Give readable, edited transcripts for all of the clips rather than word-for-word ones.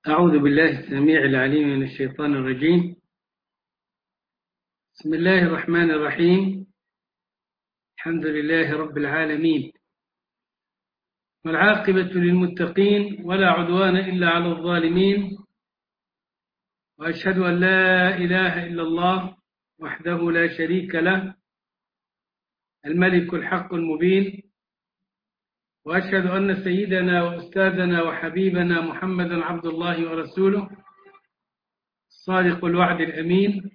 أعوذ بالله السميع العليم من الشيطان الرجيم. بسم الله الرحمن الرحيم. الحمد لله رب العالمين، والعاقبة للمتقين ولا عدوان إلا على الظالمين، وأشهد أن لا إله إلا الله وحده لا شريك له الملك الحق المبين، وأشهد أن سيدنا وأستاذنا وحبيبنا محمدا عبد الله ورسوله الصادق الوعد الأمين.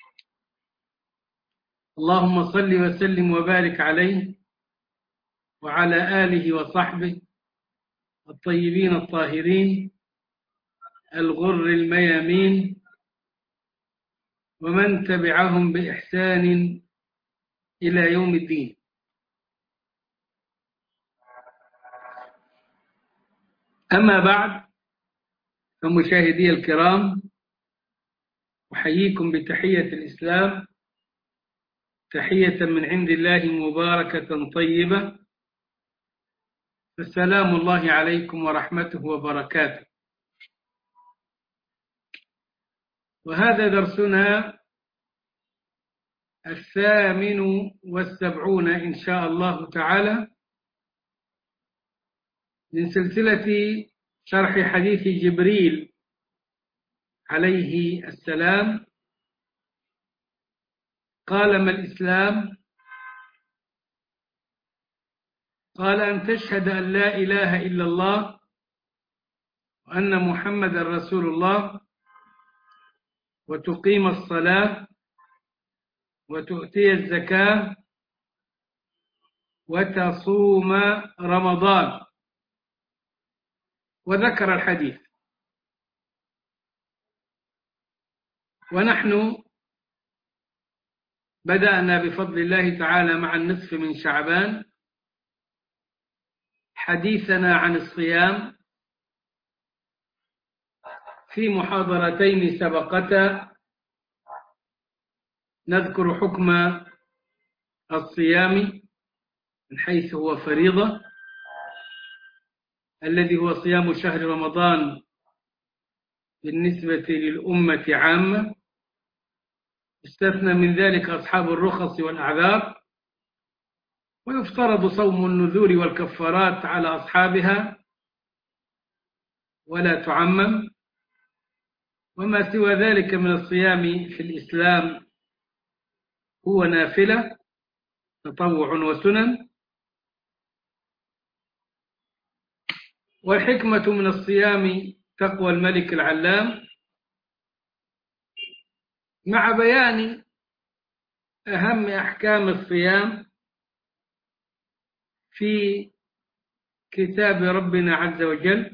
اللهم صل وسلم وبارك عليه وعلى آله وصحبه الطيبين الطاهرين الغر الميامين، ومن تبعهم بإحسان إلى يوم الدين. أما بعد، فمشاهدي الكرام، أحييكم بتحية الإسلام، تحية من عند الله مباركة طيبة، فالسلام الله عليكم ورحمته وبركاته. وهذا درسنا 78 إن شاء الله تعالى من سلسلة شرح حديث جبريل عليه السلام. قال: ما الإسلام؟ قال: أن تشهد أن لا إله إلا الله وأن محمد رسول الله، وتقيم الصلاة، وتؤتي الزكاة، وتصوم رمضان. وذكر الحديث. ونحن بدأنا بفضل الله تعالى مع النصف من شعبان حديثنا عن الصيام في محاضرتين سبقتا، نذكر حكم الصيام من حيث هو فريضة، الذي هو صيام شهر رمضان بالنسبة للأمة عامة، استثنى من ذلك أصحاب الرخص والأعذار، ويفترض صوم النذور والكفارات على أصحابها ولا تعمم. وما سوى ذلك من الصيام في الإسلام هو نافلة، تطوع وسنن. والحكمة من الصيام تقوى الملك العلام، مع بيان أهم أحكام الصيام في كتاب ربنا عز وجل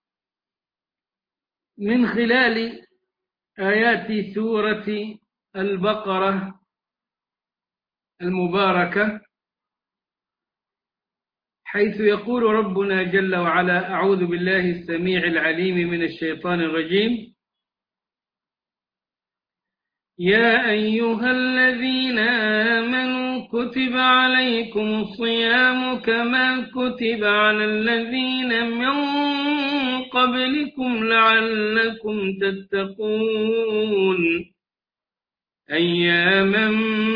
من خلال آيات سورة البقرة المباركة، حيث يقول ربنا جل وعلا: أعوذ بالله السميع العليم من الشيطان الرجيم: يا أيها الذين آمنوا كتب عليكم الصيام كما كتب على الذين من قبلكم لعلكم تتقون، أياما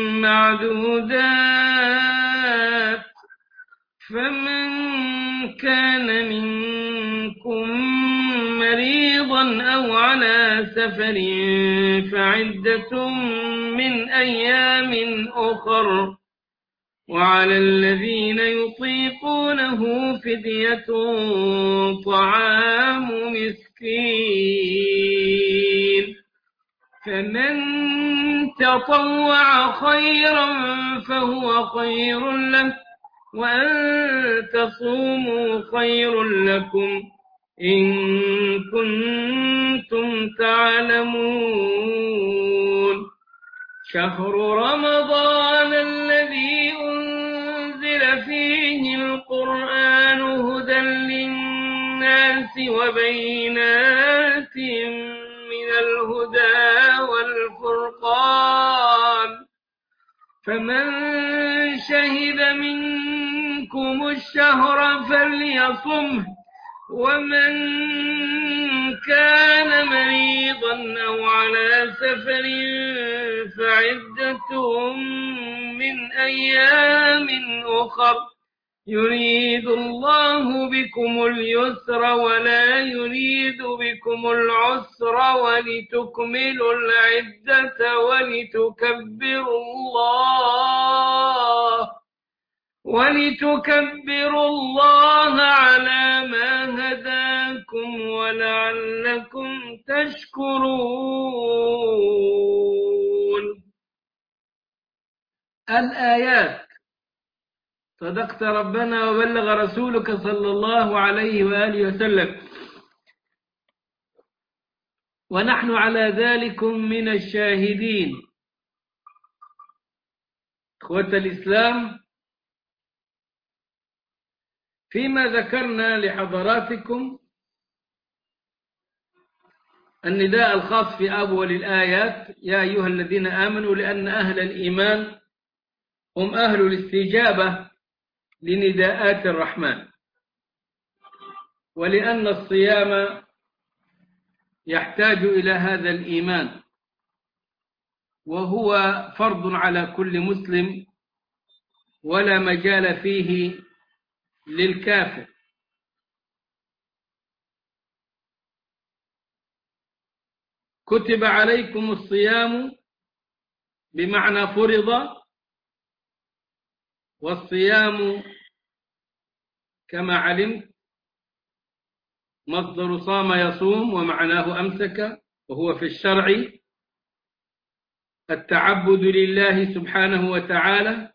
معدودات، فمن كان منكم مريضا أو على سفر فعدة من أيام أخر، وعلى الذين يطيقونه فدية طعام مسكين، فمن تطوع خيرا فهو خير له، وأن تصوموا خير لكم إن كنتم تعلمون. شهر رمضان الذي أنزل فيه القرآن هدى للناس وبينات من الهدى والفرقان، فمن شهد منكم الشهر فليصمه، ومن كان مريضا أو على سفر فعدة من أيام أخر يريد الله بكم اليسر ولا يريد بكم العسر ولتكملوا العدة ولتكبروا الله على ما هداكم ولعلكم تشكرون. الآيات. صدقت ربنا وبلغ رسولك صلى الله عليه وآله وسلم، ونحن على ذلك من الشاهدين. إخوة الإسلام، فيما ذكرنا لحضراتكم النداء الخاص في أول الآيات يا أيها الذين آمنوا، لأن أهل الإيمان هم أهل الاستجابة لنداءات الرحمن، ولأن الصيام يحتاج إلى هذا الإيمان، وهو فرض على كل مسلم ولا مجال فيه للكافر. كتب عليكم الصيام بمعنى فرض، والصيام كما علمت مصدر صام يصوم، ومعناه أمسك، وهو في الشرع التعبد لله سبحانه وتعالى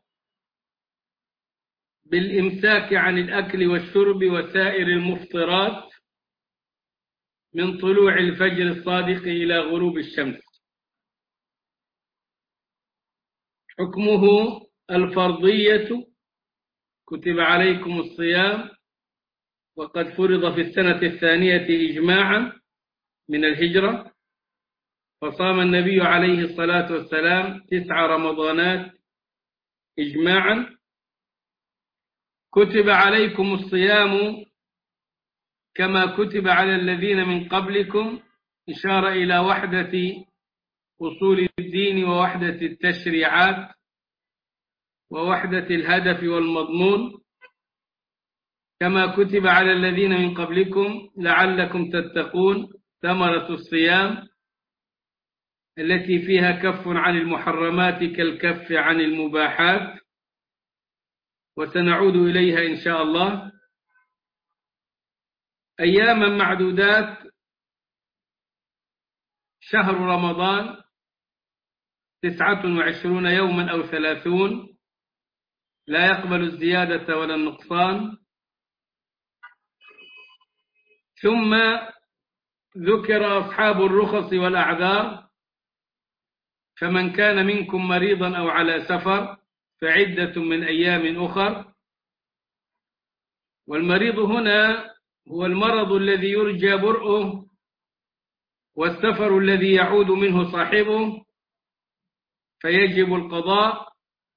بالإمساك عن الأكل والشرب وسائر المفطرات من طلوع الفجر الصادق إلى غروب الشمس. حكمه الفرضية، كتب عليكم الصيام، وقد فرض في السنة الثانية إجماعا من الهجرة، فصام النبي عليه الصلاة والسلام 9 رمضانات إجماعا. كتب عليكم الصيام كما كتب على الذين من قبلكم، إشارة إلى وحدة أصول الدين ووحدة التشريعات ووحدة الهدف والمضمون، كما كتب على الذين من قبلكم لعلكم تتقون، ثمرة الصيام التي فيها كف عن المحرمات كالكف عن المباحات، وسنعود إليها إن شاء الله. أياما معدودات، شهر رمضان 29 يوما أو 30، لا يقبل الزيادة ولا النقصان. ثم ذكر أصحاب الرخص والأعذار، فمن كان منكم مريضا أو على سفر فعدة من أيام أخر. والمريض هنا هو المرض الذي يرجى برؤه، والسفر الذي يعود منه صاحبه فيجب القضاء.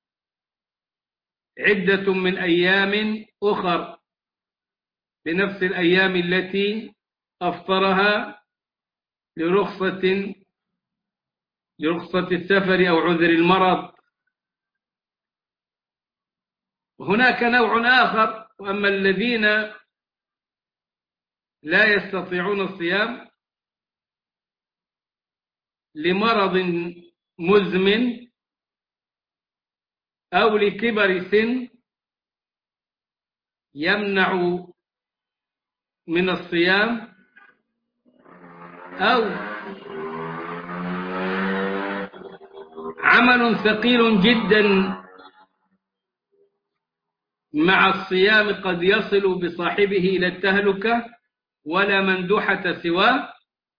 عدة من أيام أخر بنفس الأيام التي أفطرها لرخصة السفر أو عذر المرض. هناك نوع آخر، وأما الذين لا يستطيعون الصيام لمرض مزمن أو لكبر سن يمنع من الصيام، أو عمل ثقيل جدا مع الصيام قد يصل بصاحبه إلى التهلكة ولا مندوحة سواه.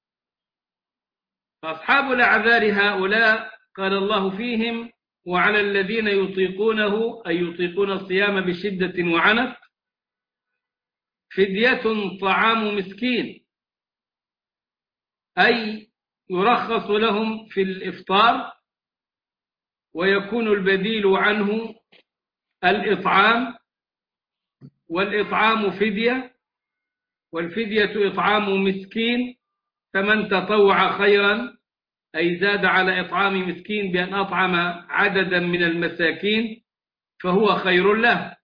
فأصحاب الأعذار هؤلاء قال الله فيهم وعلى الذين يطيقونه، أي يطيقون الصيام بشدة وعنت، فدية طعام مسكين، أي يرخص لهم في الإفطار ويكون البديل عنه الإطعام، والإطعام فدية، والفدية إطعام مسكين، فمن تطوع خيرا أي زاد على إطعام مسكين بأن أطعم عددا من المساكين فهو خير له.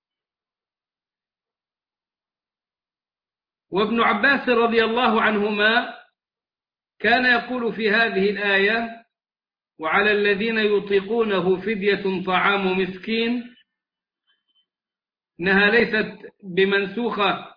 وابن عباس رضي الله عنهما كان يقول في هذه الآية: وعلى الذين يطيقونه فدية طعام مسكين، إنها ليست بمنسوخة،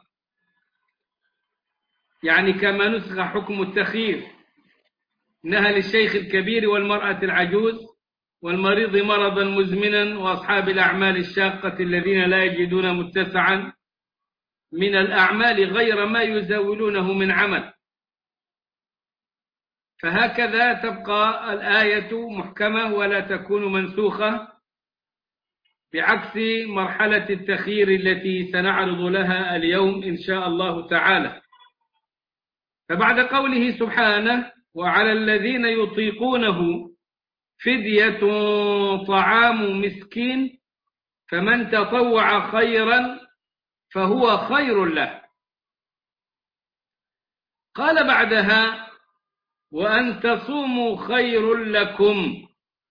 يعني كما نسخ حكم التخيير، إنها للشيخ الكبير والمرأة العجوز والمريض مرضا مزمنا وأصحاب الأعمال الشاقة الذين لا يجدون متسعا من الأعمال غير ما يزاولونه من عمل. فهكذا تبقى الآية محكمة ولا تكون منسوخة، بعكس مرحلة التخيير التي سنعرض لها اليوم إن شاء الله تعالى. فبعد قوله سبحانه: وعلى الذين يطيقونه فدية طعام مسكين فمن تطوع خيرا فهو خير له، قال بعدها: وأن تصوموا خير لكم.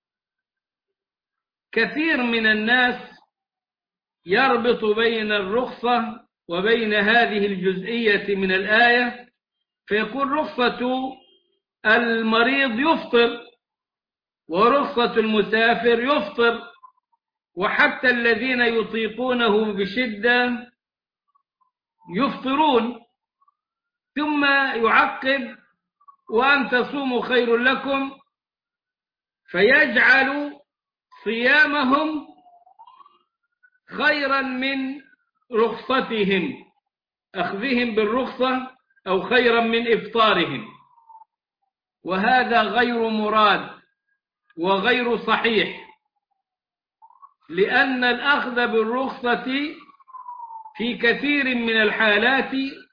كثير من الناس يربط بين الرخصة وبين هذه الجزئية من الآية، فيقول رخصة المريض يفطر ورخصة المسافر يفطر، وحتى الذين يطيقونه بشدة يفطرون، ثم يعقب: وأن تصوموا خير لكم، فيجعل صيامهم خيرا من رخصتهم، أخذهم بالرخصة، أو خيرا من إفطارهم، وهذا غير مراد وغير صحيح، لأن الأخذ بالرخصة في كثير من الحالات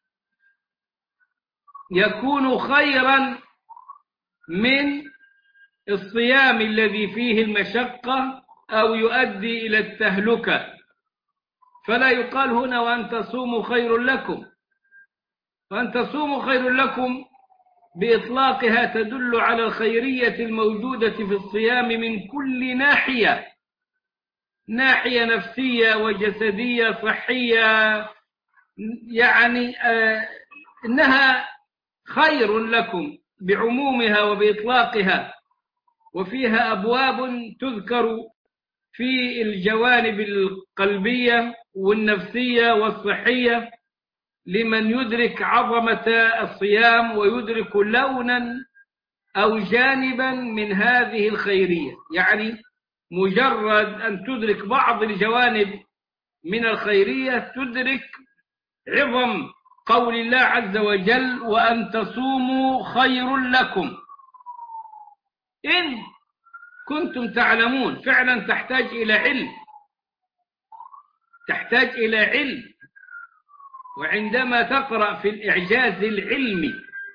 يكون خيرا من الصيام الذي فيه المشقة أو يؤدي إلى التهلكة، فلا يقال هنا وأن تصوموا خير لكم. وأن تصوموا خير لكم بإطلاقها تدل على الخيرية الموجودة في الصيام من كل ناحية، ناحية نفسية وجسدية صحية، يعني إنها خير لكم بعمومها وبإطلاقها، وفيها أبواب تذكر في الجوانب القلبية والنفسية والصحية لمن يدرك عظمة الصيام ويدرك لونا أو جانبا من هذه الخيرية. يعني مجرد أن تدرك بعض الجوانب من الخيرية تدرك عظم قول الله عز وجل: وأن تصوموا خير لكم إن كنتم تعلمون. فعلا تحتاج إلى علم، تحتاج إلى علم. وعندما تقرأ في الإعجاز العلمي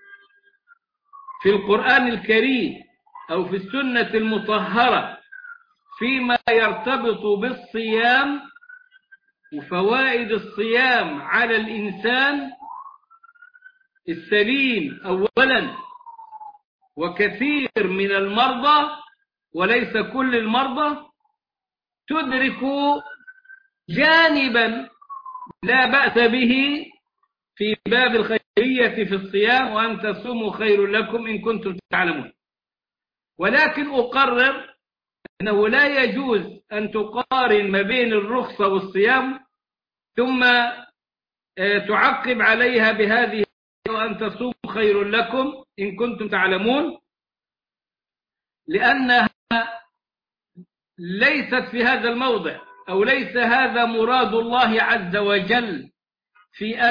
في القرآن الكريم أو في السنة المطهرة فيما يرتبط بالصيام وفوائد الصيام على الإنسان السليم أولا، وكثير من المرضى وليس كل المرضى، تدرك جانبا لا بأس به في باب الخيرية في الصيام: وأن تصوموا خير لكم إن كنتم تعلمون. ولكن أقرر أنه لا يجوز أن تقارن ما بين الرخصة والصيام ثم تعقب عليها بهذه: وأن تصوموا خير لكم إن كنتم تعلمون، لأنها ليست في هذا الموضع، أو ليس هذا مراد الله عز وجل في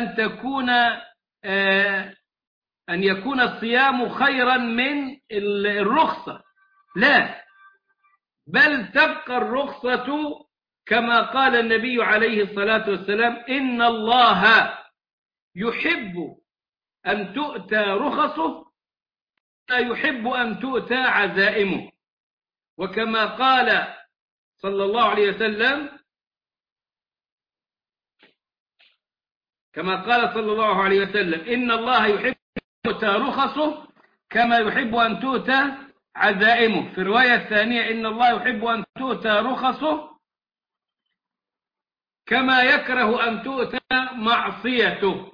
أن يكون الصيام خيرا من الرخصة، لا، بل تبقى الرخصة كما قال النبي عليه الصلاة والسلام: إن الله يحب أن تؤتى رخصه لا يحب أن تؤتى عزائمه. وكما قال صلى الله عليه وسلم، إن الله يحب تؤتى رخصه كما يحب أن تؤتى عزائمه. في الرواية الثانية إن الله يحب أن تؤتى رخصه كما يكره أن تؤتى معصيته.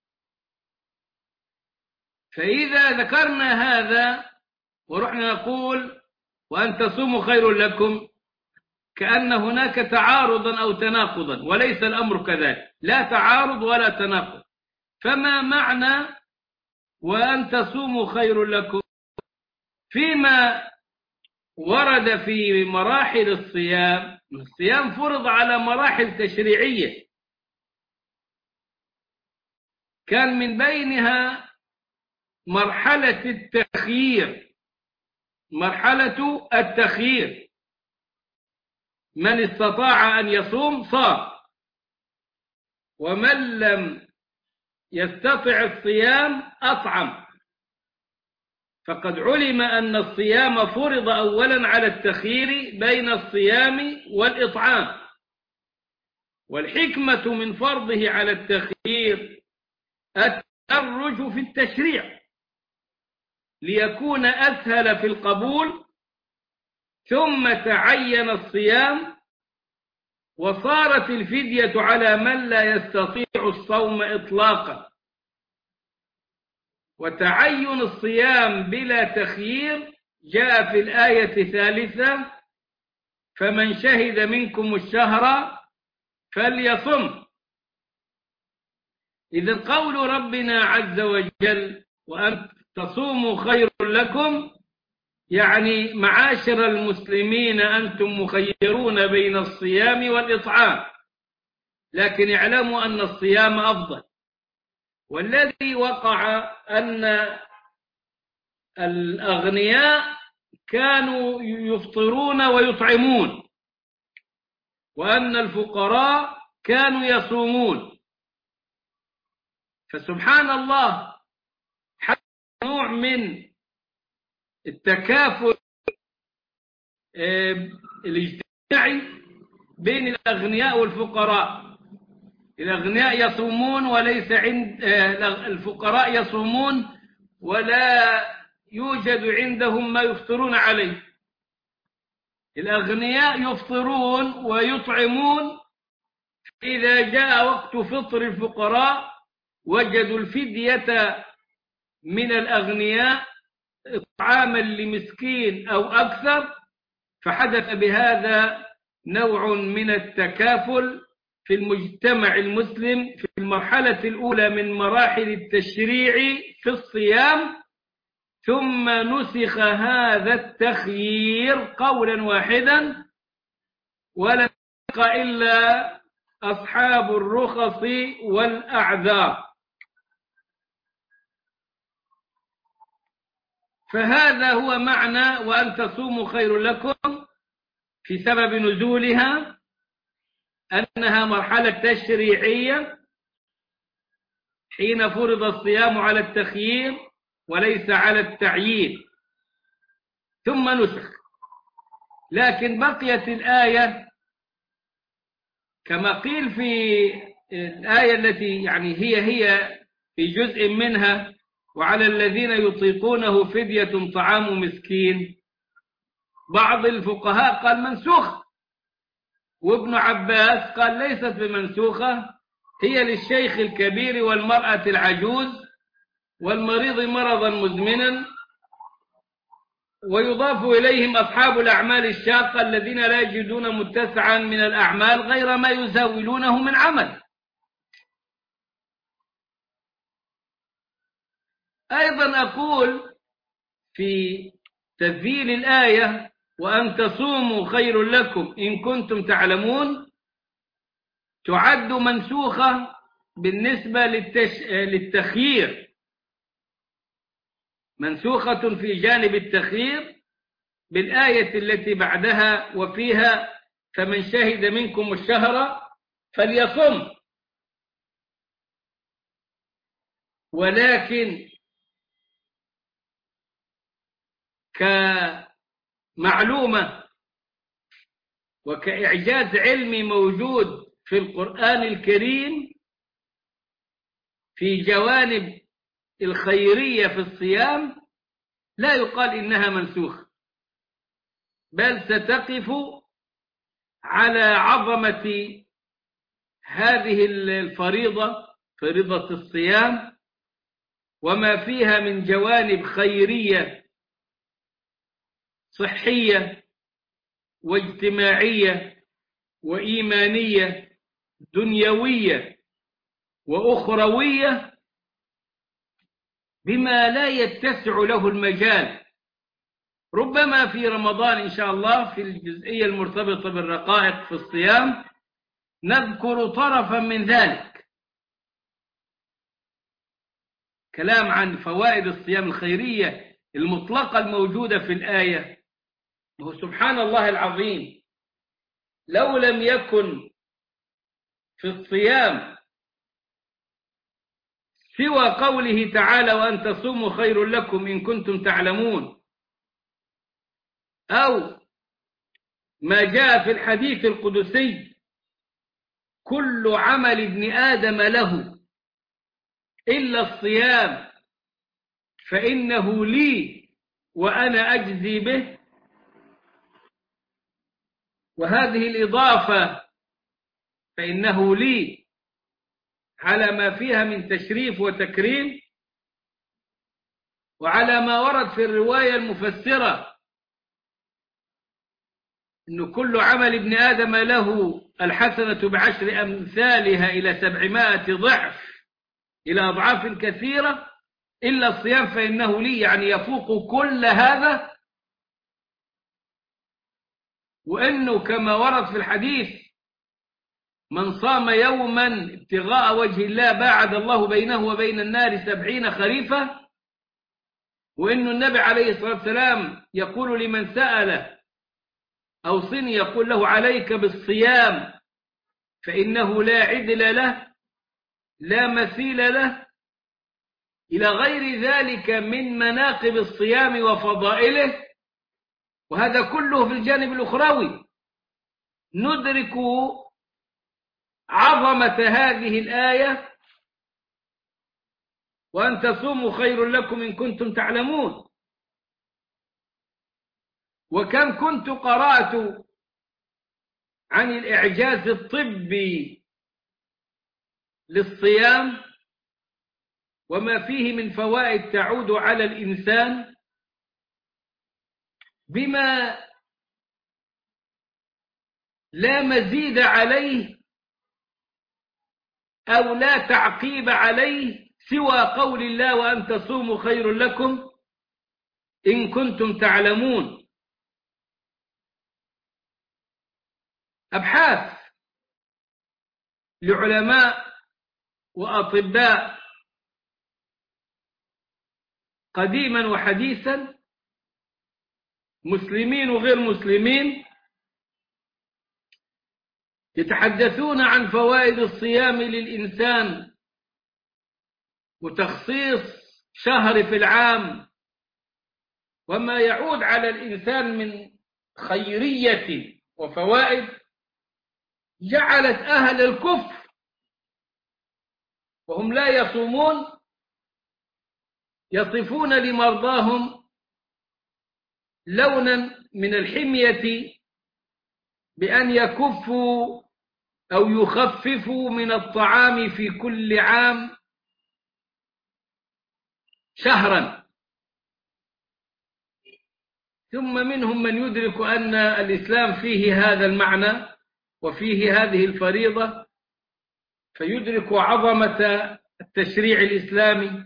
فإذا ذكرنا هذا ورحنا نقول وأن تصوموا خير لكم، كأن هناك تعارضا أو تناقضا، وليس الأمر كذلك، لا تعارض ولا تناقض. فما معنى وأن تصوموا خير لكم؟ فيما ورد في مراحل الصيام، الصيام فرض على مراحل تشريعية، كان من بينها مرحلة التخيير. مرحلة التخيير، من استطاع أن يصوم صام، ومن لم يستطع الصيام أطعم. فقد علم أن الصيام فرض أولا على التخيير بين الصيام والإطعام، والحكمة من فرضه على التخيير التدرج في التشريع ليكون أسهل في القبول، ثم تعين الصيام وصارت الفدية على من لا يستطيع الصوم إطلاقا. وتعين الصيام بلا تخيير جاء في الآية الثالثة: فمن شهد منكم الشهر فليصم. إذن قول ربنا عز وجل وأن تصوموا خير لكم، يعني معاشر المسلمين أنتم مخيرون بين الصيام والإطعام، لكن اعلموا أن الصيام أفضل. والذي وقع أن الأغنياء كانوا يفطرون ويطعمون، وأن الفقراء كانوا يصومون. فسبحان الله، حتى نوع من التكافل الاجتماعي بين الأغنياء والفقراء. الأغنياء يصومون وليس عند الفقراء يصومون ولا يوجد عندهم ما يفطرون عليه. الأغنياء يفطرون ويطعمون، إذا جاء وقت فطر الفقراء وجدوا الفدية من الأغنياء إطعاما لمسكين أو أكثر، فحدث بهذا نوع من التكافل في المجتمع المسلم في المرحلة الأولى من مراحل التشريع في الصيام. ثم نسخ هذا التخيير قولا واحدا، ولم يبق إلا أصحاب الرخص والأعذار. فهذا هو معنى وأن تصوموا خير لكم، في سبب نزولها أنها مرحلة تشريعية حين فرض الصيام على التخيير وليس على التعيين، ثم نسخ. لكن بقيت الآية كما قيل في الآية التي يعني هي في جزء منها: وعلى الذين يطيقونه فدية طعام مسكين. بعض الفقهاء قال منسوخ، وابن عباس قال ليست بمنسوخة، هي للشيخ الكبير والمرأة العجوز والمريض مرضا مزمنا، ويضاف إليهم أصحاب الأعمال الشاقة الذين لا يجدون متسعا من الأعمال غير ما يزاولونه من عمل. أيضا أقول في تذييل الآية: وأن تصوموا خير لكم إن كنتم تعلمون، تعد منسوخة بالنسبة للتخيير، منسوخة في جانب التخيير بالآية التي بعدها وفيها: فمن شهد منكم الشهر فليصم. ولكن كمعلومة وكإعجاز علمي موجود في القرآن الكريم في جوانب الخيرية في الصيام لا يقال إنها منسوخة، بل ستقف على عظمة هذه الفريضة، فريضة الصيام، وما فيها من جوانب خيرية صحية واجتماعية وإيمانية دنيوية وأخروية بما لا يتسع له المجال. ربما في رمضان إن شاء الله في الجزئية المرتبطة بالرقائق في الصيام نذكر طرفا من ذلك، كلام عن فوائد الصيام الخيرية المطلقة الموجودة في الآية. سبحان الله العظيم، لو لم يكن في الصيام سوى قوله تعالى وأن تصوموا خير لكم إن كنتم تعلمون، أو ما جاء في الحديث القدسي كل عمل ابن آدم له إلا الصيام فإنه لي وأنا أجزي به، وهذه الإضافة فإنه لي على ما فيها من تشريف وتكريم، وعلى ما ورد في الرواية المفسرة أن كل عمل ابن آدم له الحسنة بعشر أمثالها إلى 700 ضعف إلى أضعاف كثيرة إلا الصيام فإنه لي، يعني يفوق كل هذا. وأنه كما ورد في الحديث من صام يوما ابتغاء وجه الله باعد الله بينه وبين النار 70 خريفا، وأن النبي عليه الصلاة والسلام يقول لمن سأله أوصني يقول له عليك بالصيام فإنه لا عدل له لا مثيل له، إلى غير ذلك من مناقب الصيام وفضائله. وهذا كله في الجانب الأخروي ندرك عظمة هذه الآية وأن تصوموا خير لكم إن كنتم تعلمون. وكم كنت قرأت عن الإعجاز الطبي للصيام وما فيه من فوائد تعود على الإنسان بما لا مزيد عليه أو لا تعقيب عليه سوى قول الله وأن تصوموا خير لكم إن كنتم تعلمون. أبحاث لعلماء وأطباء قديما وحديثا مسلمين وغير مسلمين يتحدثون عن فوائد الصيام للإنسان وتخصيص شهر في العام وما يعود على الإنسان من خيرية وفوائد، جعلت أهل الكفر وهم لا يصومون يصفون لمرضاهم لونا من الحمية بأن يكفوا أو يخففوا من الطعام في كل عام شهرا. ثم منهم من يدرك أن الإسلام فيه هذا المعنى وفيه هذه الفريضة، فيدرك عظمة التشريع الإسلامي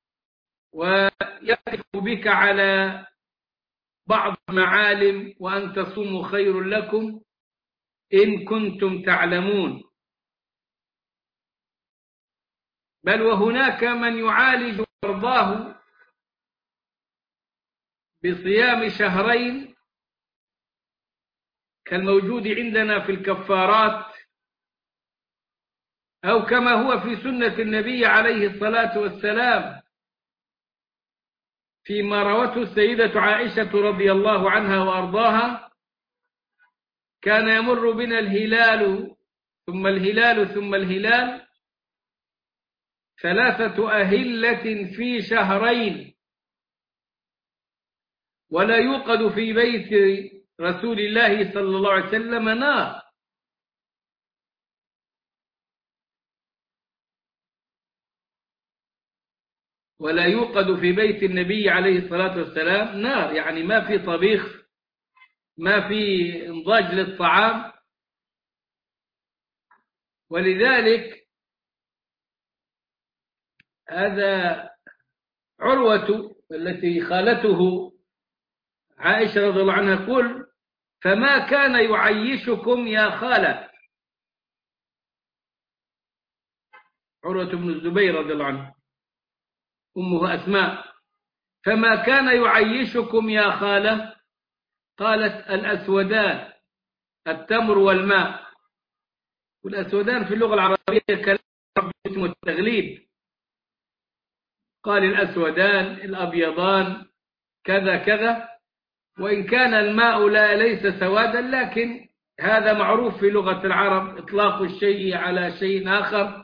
ويقف بك على بعض المعالم وأن تصوموا خير لكم إن كنتم تعلمون. بل وهناك من يعالج مرضاه بصيام شهرين كالموجود عندنا في الكفارات، أو كما هو في سنة النبي عليه الصلاة والسلام فيما روته السيدة عائشة رضي الله عنها وأرضاها: كان يمر بنا الهلال ثم الهلال ثم الهلال 3 أهلة في شهرين، ولا يوقد في بيت رسول الله صلى الله عليه وسلم نار. ولا يوقد في بيت النبي عليه الصلاة والسلام نار، يعني ما في طبيخ، ما في انضاج للطعام. ولذلك هذا عروة التي خالته عائشة رضي الله عنها تقول: فما كان يعيشكم يا خالة. عروة بن الزبير رضي الله عنه، أمه أسماء: فما كان يعيشكم يا خالة؟ قالت: الأسودان، التمر والماء. والأسودان في اللغة العربية كلام اسمه التغليب، قال الأسودان، الأبيضان، كذا كذا، وإن كان الماء ليس سوادا، لكن هذا معروف في لغة العرب إطلاق الشيء على شيء آخر.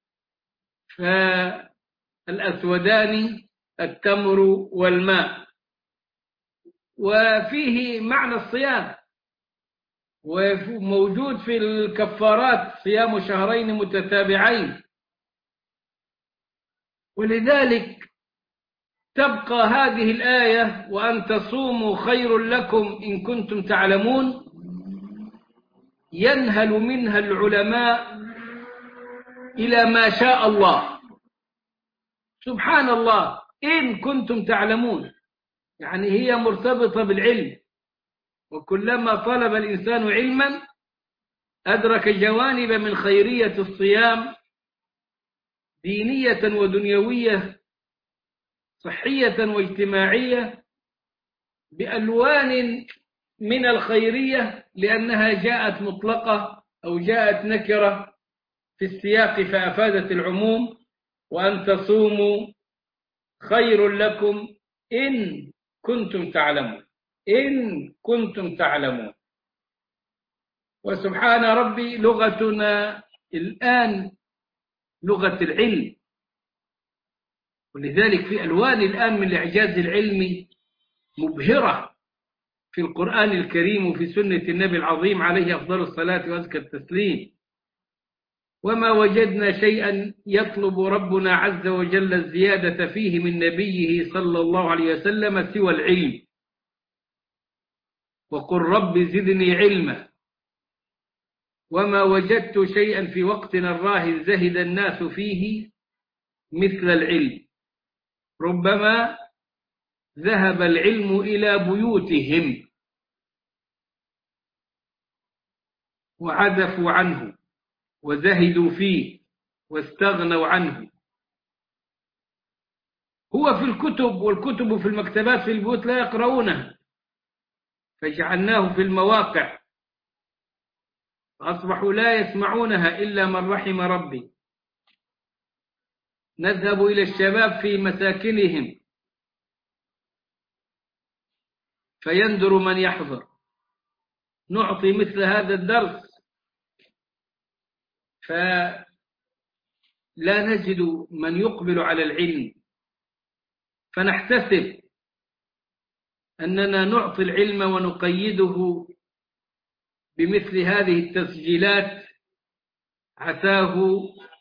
فالأسودان التمر والماء. وفيه معنى الصيام، وموجود في الكفارات صيام شهرين متتابعين. ولذلك تبقى هذه الآية: وأن تصوموا خير لكم إن كنتم تعلمون، ينهل منها العلماء إلى ما شاء الله. سبحان الله، إن كنتم تعلمون، يعني هي مرتبطة بالعلم، وكلما طلب الإنسان علما أدرك جوانب من خيرية الصيام، دينية ودنيوية، صحية واجتماعية، بألوان من الخيرية، لأنها جاءت مطلقة أو جاءت نكرة في السياق فأفادت العموم. وأن تصوموا خير لكم إن كنتم تعلمون، إن كنتم تعلمون. وسبحان ربي، لغتنا الآن لغة العلم، ولذلك في ألوان الآن من الإعجاز العلمي مبهرة في القرآن الكريم وفي سنة النبي العظيم عليه أفضل الصلاة وأزكى التسليم. وما وجدنا شيئا يطلب ربنا عز وجل الزيادة فيه من نبيه صلى الله عليه وسلم سوى العلم. وقل رب زدني علما. وما وجدت شيئا في وقتنا الراهن زهد الناس فيه مثل العلم. ربما ذهب العلم إلى بيوتهم وعزفوا عنه وزهدوا فيه واستغنوا عنه. هو في الكتب، والكتب في المكتبات في البيوت لا يقرؤونها، فجعلناه في المواقع فأصبحوا لا يسمعونها إلا من رحم ربي. نذهب إلى الشباب في مساكنهم فيندر من يحضر، نعطي مثل هذا الدرس فلا نجد من يقبل على العلم، فنحتسب أننا نعطي العلم ونقيده بمثل هذه التسجيلات، عساه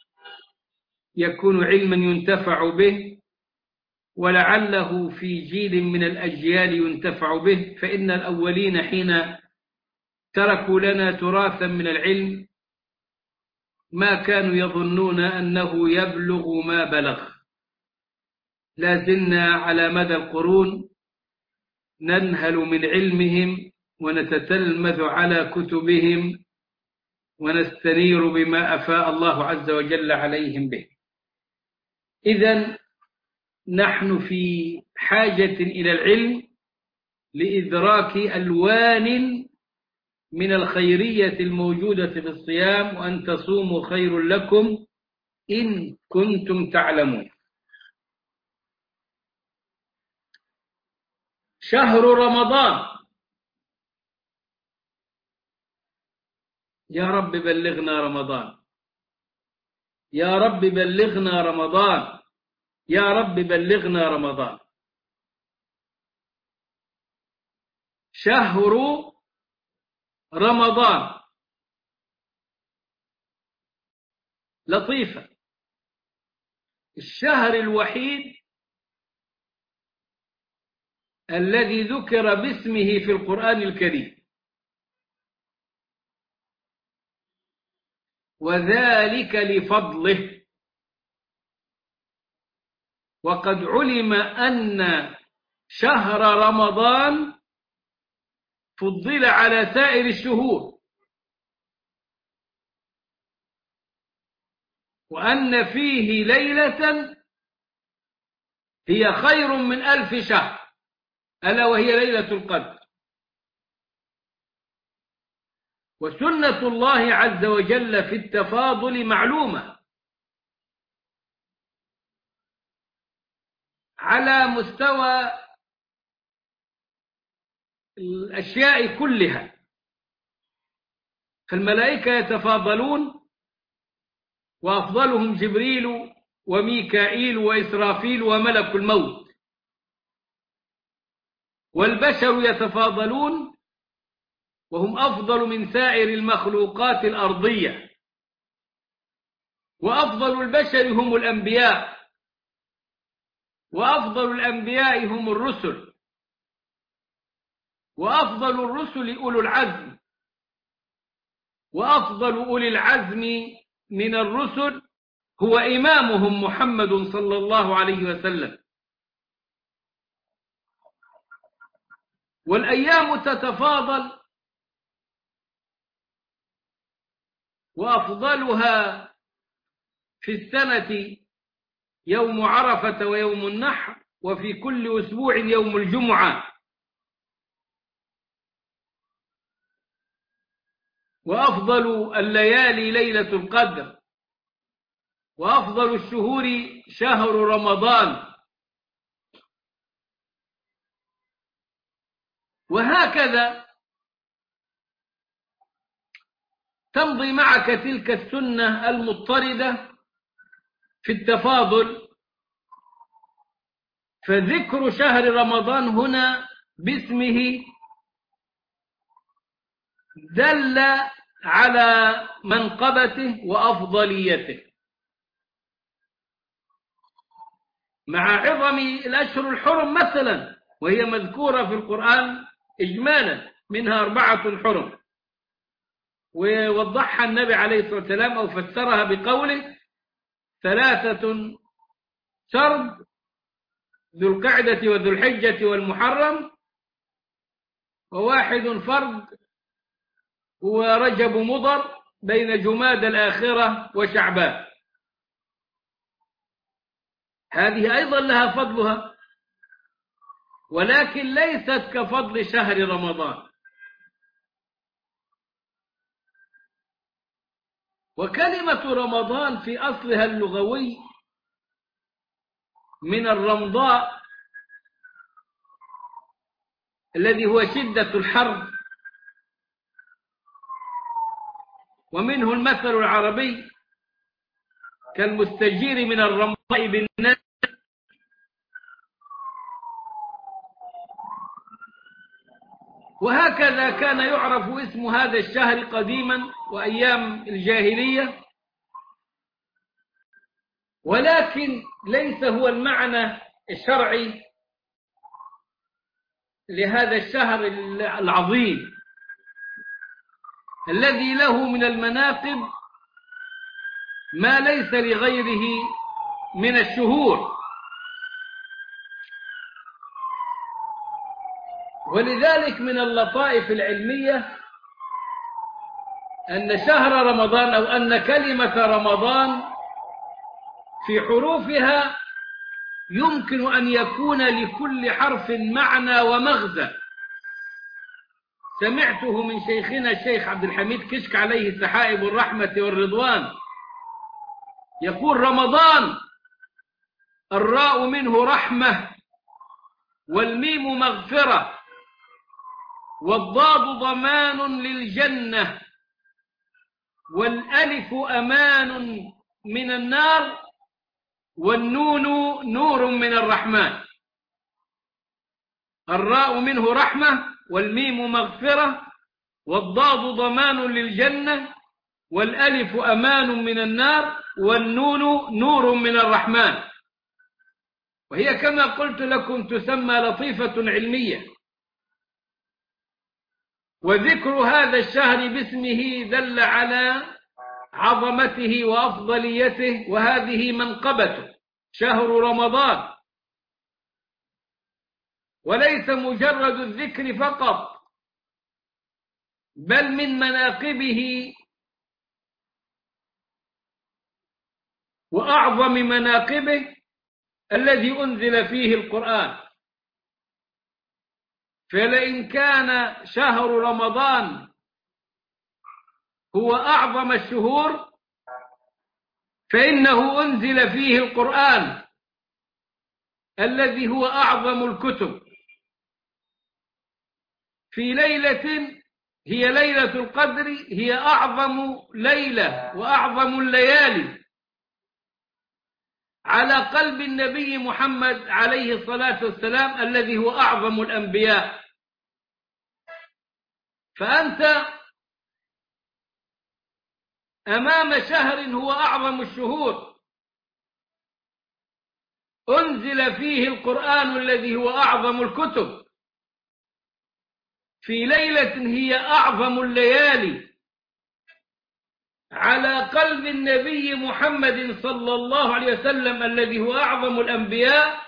يكون علما ينتفع به، ولعله في جيل من الأجيال ينتفع به. فإن الأولين حين تركوا لنا تراثا من العلم ما كانوا يظنون أنه يبلغ ما بلغ. لا زلنا على مدى القرون ننهل من علمهم ونتتلمذ على كتبهم ونستنير بما أفاء الله عز وجل عليهم به. إذن نحن في حاجة إلى العلم لإدراك ألوان من الخيرية الموجودة في الصيام. وأن تصوموا خير لكم إن كنتم تعلمون. شهر رمضان، يا رب بلغنا رمضان. يا رب بلغنا رمضان، يا رب بلغنا رمضان. شهر رمضان لطيفة، الشهر الوحيد الذي ذكر باسمه في القرآن الكريم، وذلك لفضله. وقد علم أن شهر رمضان فضل على سائر الشهور، وأن فيه ليلة هي خير من 1000 شهر، ألا وهي ليلة القدر. وسنة الله عز وجل في التفاضل معلومة على مستوى الأشياء كلها. فالملائكة يتفاضلون، وأفضلهم جبريل وميكائيل وإسرافيل وملك الموت. والبشر يتفاضلون، وهم أفضل من سائر المخلوقات الأرضية. وأفضل البشر هم الأنبياء، وأفضل الأنبياء هم الرسل، وأفضل الرسل أولو العزم، وأفضل أولي العزم من الرسل هو إمامهم محمد صلى الله عليه وسلم. والأيام تتفاضل، وأفضلها في السنة يوم عرفة ويوم النحر، وفي كل أسبوع يوم الجمعة. وأفضل الليالي ليلة القدر، وأفضل الشهور شهر رمضان. وهكذا تمضي معك تلك السنة المضطردة في التفاضل. فذكر شهر رمضان هنا باسمه دل على منقبته وأفضليته، مع عظم الأشهر الحرم مثلا، وهي مذكورة في القرآن إجمالا، منها 4 حرم. ووضحها النبي عليه الصلاة والسلام أو فسرها بقوله 3 سرد، ذو القعدة وذو الحجة والمحرم، و1 فرد هو رجب مضر بين جماد الآخرة وشعبان. هذه أيضا لها فضلها، ولكن ليست كفضل شهر رمضان. وكلمة رمضان في أصلها اللغوي من الرمضاء الذي هو شدة الحر، ومنه المثل العربي كالمستجير من الرمضاء بالناس. وهكذا كان يعرف اسم هذا الشهر قديما وأيام الجاهلية، ولكن ليس هو المعنى الشرعي لهذا الشهر العظيم الذي له من المناقب ما ليس لغيره من الشهور. ولذلك من اللطائف العلمية أن شهر رمضان أو أن كلمة رمضان في حروفها يمكن أن يكون لكل حرف معنى ومغزى. سمعته من شيخنا الشيخ عبد الحميد كشك عليه سحائب الرحمة والرضوان يقول: رمضان الراء منه رحمة، والميم مغفرة، والضاد ضمان للجنة، والألف أمان من النار والنون نور من الرحمن. الراء منه رحمة والميم مغفرة والضاد ضمان للجنة والألف أمان من النار والنون نور من الرحمن. وهي كما قلت لكم تسمى لطيفة علمية. وذكر هذا الشهر باسمه دل على عظمته وأفضليته، وهذه منقبته شهر رمضان، وليس مجرد الذكر فقط، بل من مناقبه وأعظم مناقبه الذي أنزل فيه القرآن. فلئن كان شهر رمضان هو أعظم الشهور فإنه أنزل فيه القرآن الذي هو أعظم الكتب، في ليلة هي ليلة القدر، هي أعظم ليلة وأعظم الليالي على قلب النبي محمد عليه الصلاة والسلام الذي هو أعظم الأنبياء. فأنت أمام شهر هو أعظم الشهور أنزل فيه القرآن الذي هو أعظم الكتب، في ليلة هي أعظم الليالي على قلب النبي محمد صلى الله عليه وسلم الذي هو أعظم الأنبياء،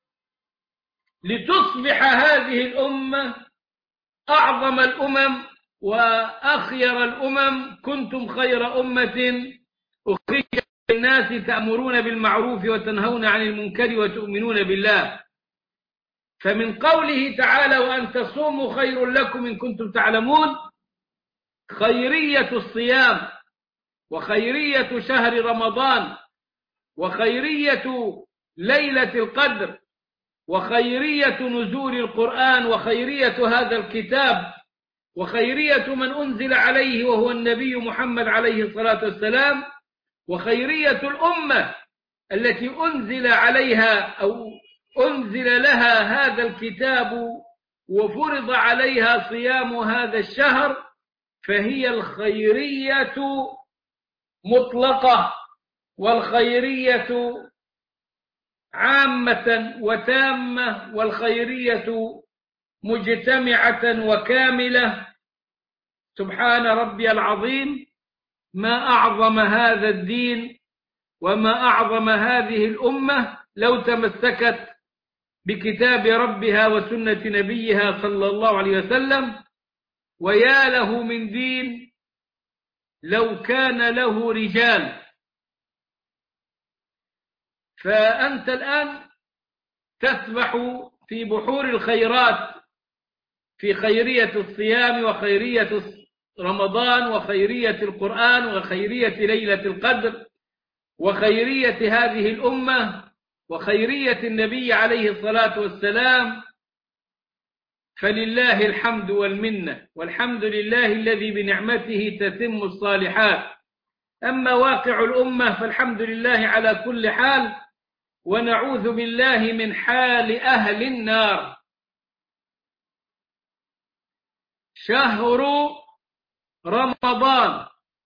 لتصبح هذه الأمة أعظم الأمم وأخير الأمم. كنتم خير أمة أخرجت للناس تأمرون بالمعروف وتنهون عن المنكر وتؤمنون بالله. فمن قوله تعالى وأن تصوموا خير لكم إن كنتم تعلمون، خيرية الصيام وخيرية شهر رمضان وخيرية ليلة القدر وخيرية نزول القرآن وخيرية هذا الكتاب وخيرية من أنزل عليه وهو النبي محمد عليه الصلاة والسلام، وخيرية الأمة التي أنزل عليها أو أنزل لها هذا الكتاب وفرض عليها صيام هذا الشهر، فهي الخيرية مطلقة، والخيرية عامة وتامة، والخيرية مجتمعة وكاملة. سبحان ربي العظيم، ما أعظم هذا الدين وما أعظم هذه الأمة لو تمسكت بكتاب ربها وسنة نبيها صلى الله عليه وسلم. ويا له من دين لو كان له رجال. فأنت الآن تسبح في بحور الخيرات، في خيرية الصيام وخيرية رمضان وخيرية القرآن وخيرية ليلة القدر وخيرية هذه الأمة وخيرية النبي عليه الصلاة والسلام. فلله الحمد والمنة، والحمد لله الذي بنعمته تتم الصالحات. أما واقع الأمة فالحمد لله على كل حال، ونعوذ بالله من حال أهل النار. شهر رمضان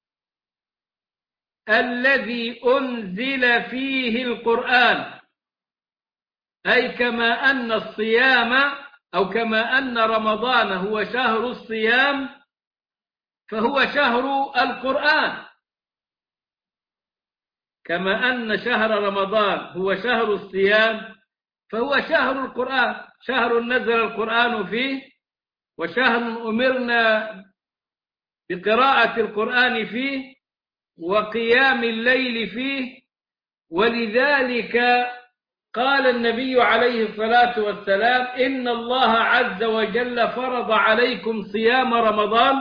الذي أنزل فيه القرآن، أي كما أن الصيام أو كما أن رمضان هو شهر الصيام فهو شهر القرآن، كما أن شهر رمضان هو شهر الصيام فهو شهر القرآن، شهر نزل القرآن فيه، وشهر أمرنا بقراءة القرآن فيه وقيام الليل فيه. ولذلك قال النبي عليه الصلاة والسلام إن الله عز وجل فرض عليكم صيام رمضان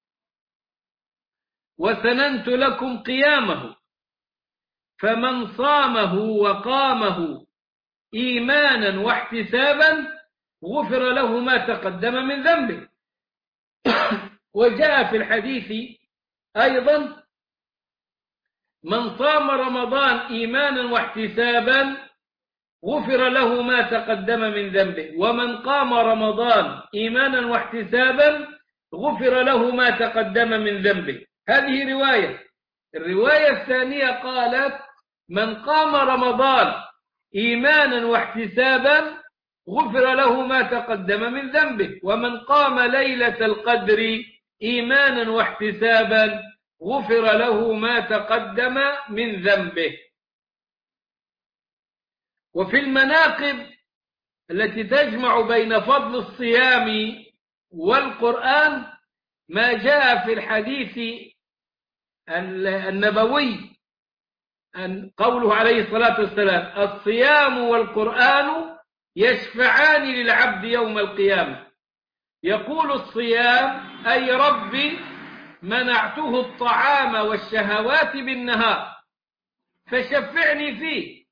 وسننت لكم قيامه، فمن صامه وقامه إيمانا واحتسابا غفر له ما تقدم من ذنبه. وجاء في الحديث أيضا من صام رمضان إيمانا واحتسابا غفر له ما تقدم من ذنبه، ومن قام رمضان إيمانا واحتسابا غفر له ما تقدم من ذنبه. هذه رواية. الرواية الثانية قالت من قام رمضان إيمانا واحتسابا غفر له ما تقدم من ذنبه، ومن قام ليلة القدر إيمانا واحتسابا غفر له ما تقدم من ذنبه. وفي المناقب التي تجمع بين فضل الصيام والقرآن ما جاء في الحديث النبوي أن قوله عليه الصلاة والسلام الصيام والقرآن يشفعان للعبد يوم القيامة. يقول الصيام أي ربي منعته الطعام والشهوات بالنهار فشفعني فيه.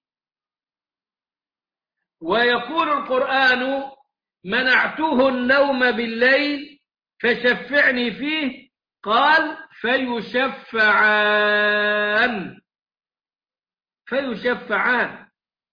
ويقول القرآن منعته النوم بالليل فشفعني فيه. قال فيشفعان.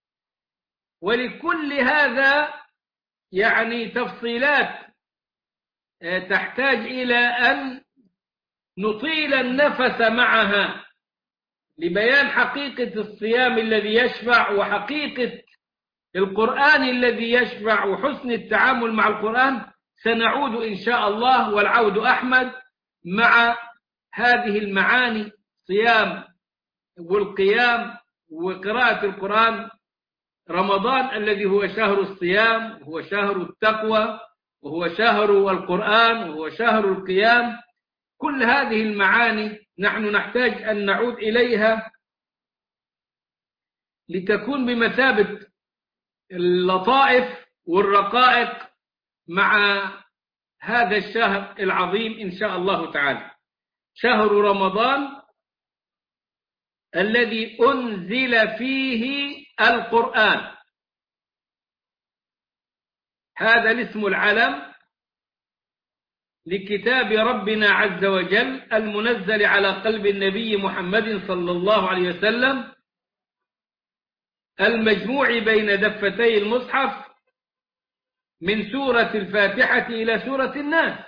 ولكل هذا يعني تفصيلات تحتاج إلى أن نطيل النفس معها لبيان حقيقة الصيام الذي يشفع وحقيقة القرآن الذي يشفع وحسن التعامل مع القرآن. سنعود إن شاء الله والعود أحمد مع هذه المعاني صيام والقيام وقراءة القرآن. رمضان الذي هو شهر الصيام وهو شهر التقوى وهو شهر القرآن وهو شهر القيام. كل هذه المعاني نحن نحتاج أن نعود إليها لتكون بمثابة اللطائف والرقائق مع هذا الشهر العظيم إن شاء الله تعالى، شهر رمضان الذي أنزل فيه القرآن. هذا الاسم العلم لكتاب ربنا عز وجل المنزل على قلب النبي محمد صلى الله عليه وسلم، المجموع بين دفتي المصحف من سورة الفاتحة إلى سورة الناس.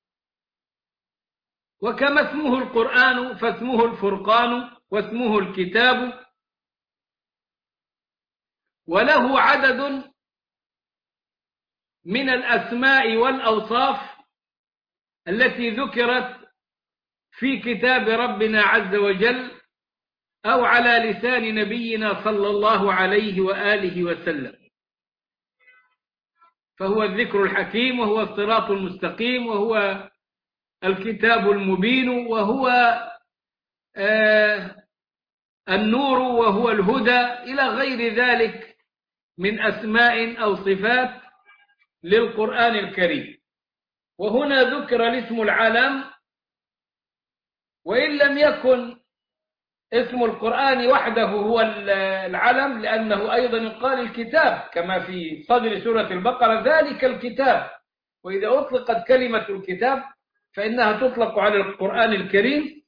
وكما اسمه القرآن فاسمه الفرقان واسمه الكتاب. وله عدد من الأسماء والأوصاف التي ذكرت في كتاب ربنا عز وجل أو على لسان نبينا صلى الله عليه وآله وسلم. فهو الذكر الحكيم وهو الصراط المستقيم وهو الكتاب المبين وهو النور وهو الهدى إلى غير ذلك من أسماء أو صفات للقرآن الكريم. وهنا ذكر الاسم العلم، وإن لم يكن اسم القرآن وحده هو العلم لأنه أيضا يقال الكتاب كما في صدر سورة البقرة ذلك الكتاب. وإذا أطلقت كلمة الكتاب فإنها تطلق على القرآن الكريم.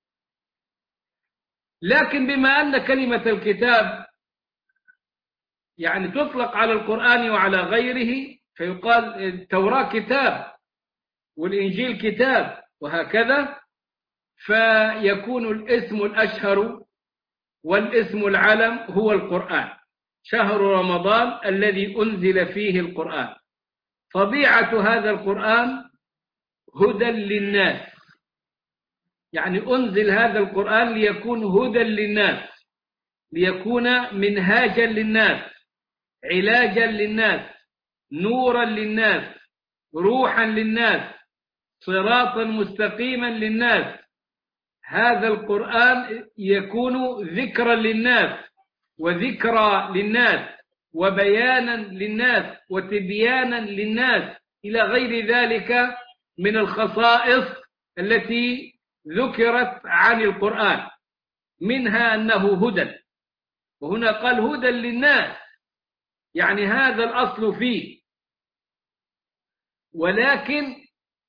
لكن بما أن كلمة الكتاب يعني تطلق على القرآن وعلى غيره فيقال التوراة كتاب والإنجيل كتاب وهكذا، فيكون الاسم الأشهر والاسم العلم هو القرآن. شهر رمضان الذي أنزل فيه القرآن. طبيعة هذا القرآن هدى للناس، يعني أنزل هذا القرآن ليكون هدى للناس، ليكون منهاجا للناس، علاجا للناس، نورا للناس، روحا للناس، صراطا مستقيما للناس. هذا القرآن يكون ذكرا للناس وذكرى للناس وبيانا للناس وتبيانا للناس إلى غير ذلك من الخصائص التي ذكرت عن القرآن، منها أنه هدى. وهنا قال هدى للناس، يعني هذا الأصل فيه. ولكن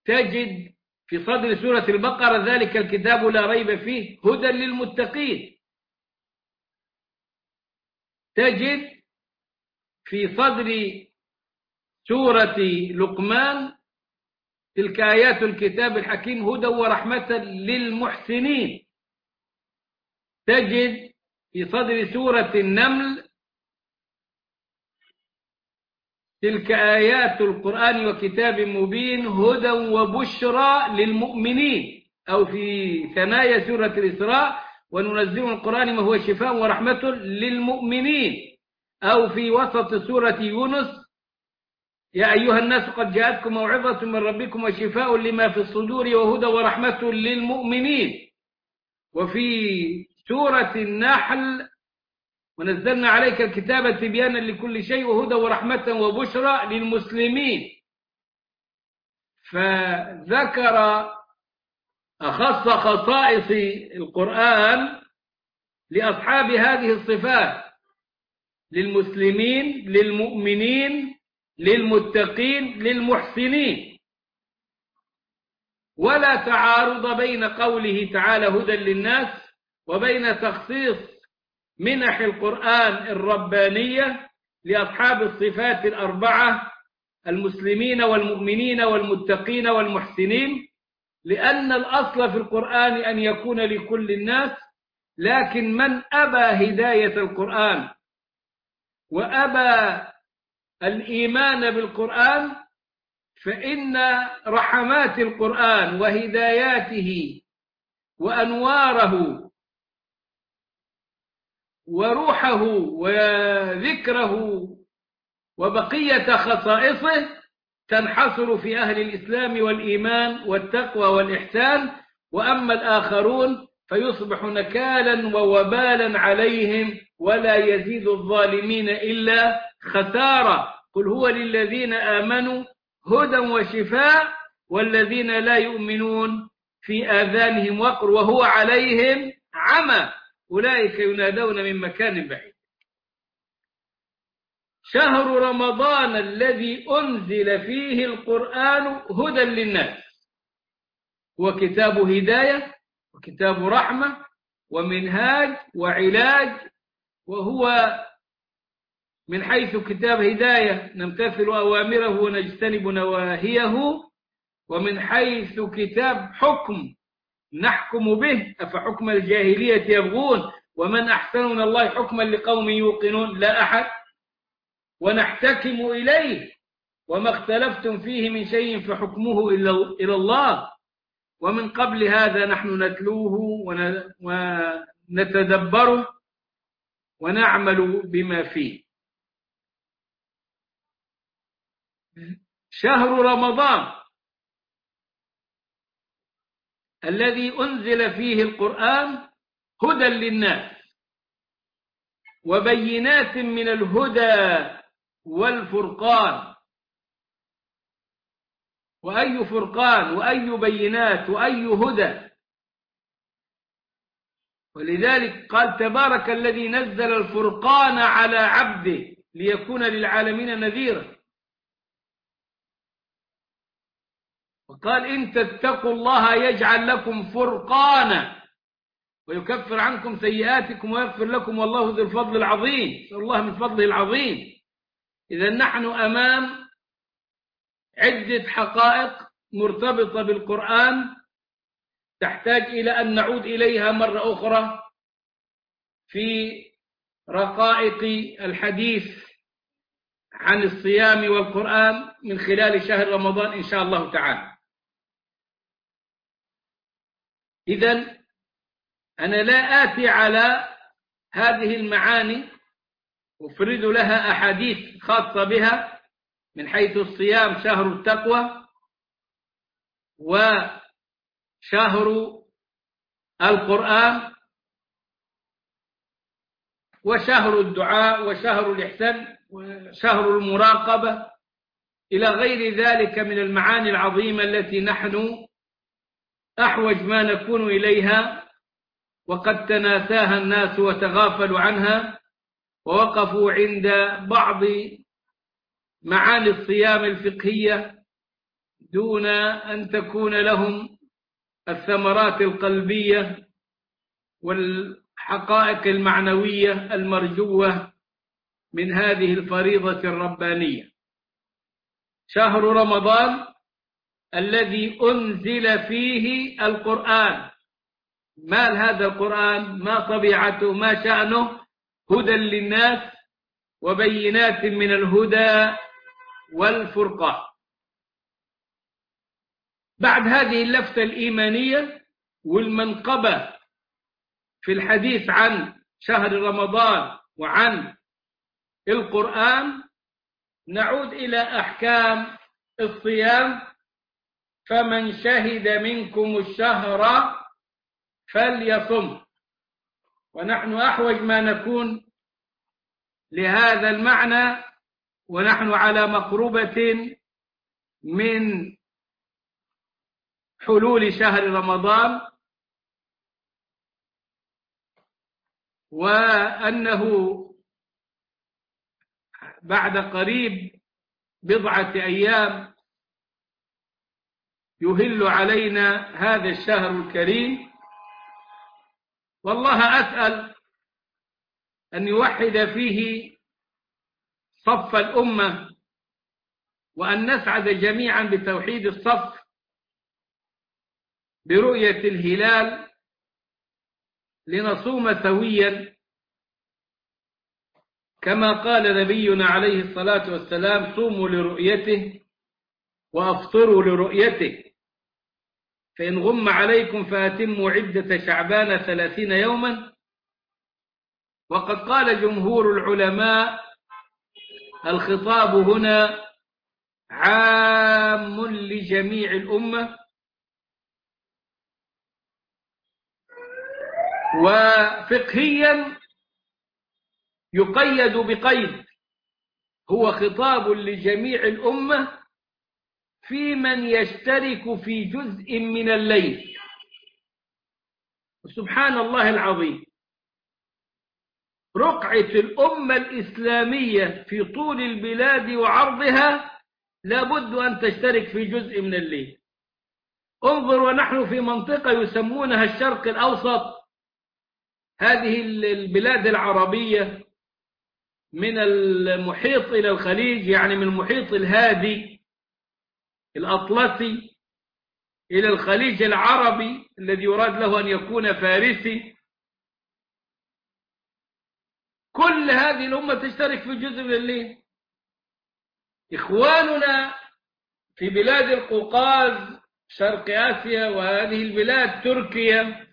تجد في صدر سورة البقرة ذلك الكتاب لا ريب فيه هدى للمتقين. تجد في صدر سورة لقمان تلك آيات الكتاب الحكيم هدى ورحمة للمحسنين. تجد في صدر سورة النمل تلك آيات القرآن وكتاب مبين هدى وبشرى للمؤمنين. أو في ثنايا سورة الإسراء وننزل من القرآن ما هو شفاء ورحمة للمؤمنين. أو في وسط سورة يونس يا أيها الناس قد جاءتكم موعظة من ربكم وشفاء لما في الصدور وهدى ورحمة للمؤمنين. وفي سورة النحل ونزلنا عليك الكتاب تبيانا لكل شيء وهدى ورحمة وبشرى للمسلمين. فذكر أخص خصائص القرآن لأصحاب هذه الصفات للمسلمين للمؤمنين للمتقين للمحسنين. ولا تعارض بين قوله تعالى هدى للناس وبين تخصيص منح القرآن الربانية لأصحاب الصفات الأربعة المسلمين والمؤمنين والمتقين والمحسنين، لأن الأصل في القرآن أن يكون لكل الناس. لكن من أبى هداية القرآن وأبى الإيمان بالقرآن فإن رحمات القرآن وهداياته وأنواره وروحه وذكره وبقية خصائصه تنحصر في أهل الإسلام والإيمان والتقوى والإحسان. وأما الآخرون فيصبح نكالا ووبالا عليهم ولا يزيد الظالمين إلا خسارة. قل هو للذين آمنوا هدى وشفاء والذين لا يؤمنون في آذانهم وقر وهو عليهم عمى أولئك ينادون من مكان بعيد. شهر رمضان الذي أنزل فيه القرآن هدى للناس هو كتاب هداية وكتاب رحمة ومنهاج وعلاج. وهو من حيث كتاب هداية نمتثل أوامره ونجتنب نواهيه، ومن حيث كتاب حكم نحكم به أفحكم الجاهلية يبغون ومن أحسن من الله حكما لقوم يوقنون لا أحد. ونحتكم إليه وما اختلفتم فيه من شيء فحكمه إلى الله. ومن قبل هذا نحن نتلوه ونتدبره ونعمل بما فيه. شهر رمضان الذي أنزل فيه القرآن هدى للناس وبينات من الهدى والفرقان. وأي فرقان وأي بينات وأي هدى. ولذلك قال تبارك الذي نزل الفرقان على عبده ليكون للعالمين نذيرا. وقال إن تتقوا الله يجعل لكم فرقانا ويكفر عنكم سيئاتكم ويغفر لكم والله ذو الفضل العظيم. نسأل الله من فضله العظيم. إذا نحن أمام عدة حقائق مرتبطة بالقرآن تحتاج إلى أن نعود إليها مرة أخرى في رقائق الحديث عن الصيام والقرآن من خلال شهر رمضان إن شاء الله تعالى. إذن أنا لا آتي على هذه المعاني أفرد لها أحاديث خاصة بها من حيث الصيام شهر التقوى وشهر القرآن وشهر الدعاء وشهر الإحسان وشهر المراقبة إلى غير ذلك من المعاني العظيمة التي نحن أحوج ما نكون إليها وقد تناساها الناس وتغافلوا عنها ووقفوا عند بعض معاني الصيام الفقهية دون أن تكون لهم الثمرات القلبية والحقائق المعنوية المرجوة من هذه الفريضة الربانية. شهر رمضان الذي أنزل فيه القرآن. ما هذا القرآن؟ ما طبيعته؟ ما شأنه؟ هدى للناس وبينات من الهدى والفرقان. بعد هذه اللفتة الإيمانية والمنقبة في الحديث عن شهر رمضان وعن القرآن، نعود إلى أحكام الصيام. فمن شهد منكم الشهر فليصم. ونحن أحوج ما نكون لهذا المعنى ونحن على مقربة من حلول شهر رمضان، وأنه بعد قريب بضعة أيام يهل علينا هذا الشهر الكريم. والله أسأل أن يوحد فيه صف الأمة، وأن نسعد جميعا بتوحيد الصف برؤية الهلال لنصوم سويا كما قال نبينا عليه الصلاة والسلام: صوموا لرؤيته وأفطروا لرؤيته، فإن غم عليكم فأتموا عدة شعبان 30 يوما. وقد قال جمهور العلماء: الخطاب هنا عام لجميع الأمة، وفقهيا يقيد بقيد، هو خطاب لجميع الأمة في من يشترك في جزء من الليل. سبحان الله العظيم، رقعة الأمة الإسلامية في طول البلاد وعرضها لابد أن تشترك في جزء من الليل. انظر، ونحن في منطقة يسمونها الشرق الأوسط، هذه البلاد العربية من المحيط إلى الخليج، يعني من المحيط الهادي الأطلسي إلى الخليج العربي الذي يراد له أن يكون فارسي. كل هذه الأمة تشترك في جزء من الليل. إخواننا في بلاد القوقاز، شرق آسيا، وهذه البلاد تركيا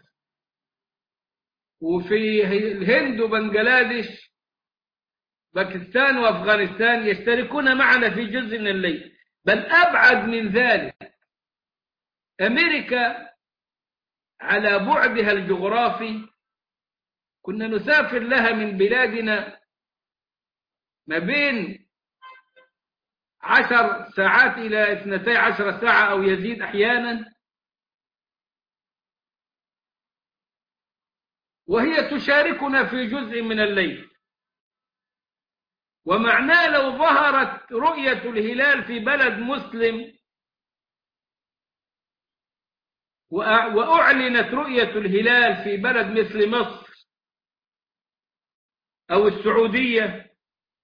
وفي الهند وبنغلاديش باكستان وأفغانستان يشتركون معنا في جزء من الليل، بل أبعد من ذلك. أمريكا على بعدها الجغرافي كنا نسافر لها من بلادنا ما بين 10 ساعات إلى 12 ساعة أو يزيد أحيانا، وهي تشاركنا في جزء من الليل. ومعناه لو ظهرت رؤية الهلال في بلد مسلم وأعلنت رؤية الهلال في بلد مثل مصر أو السعودية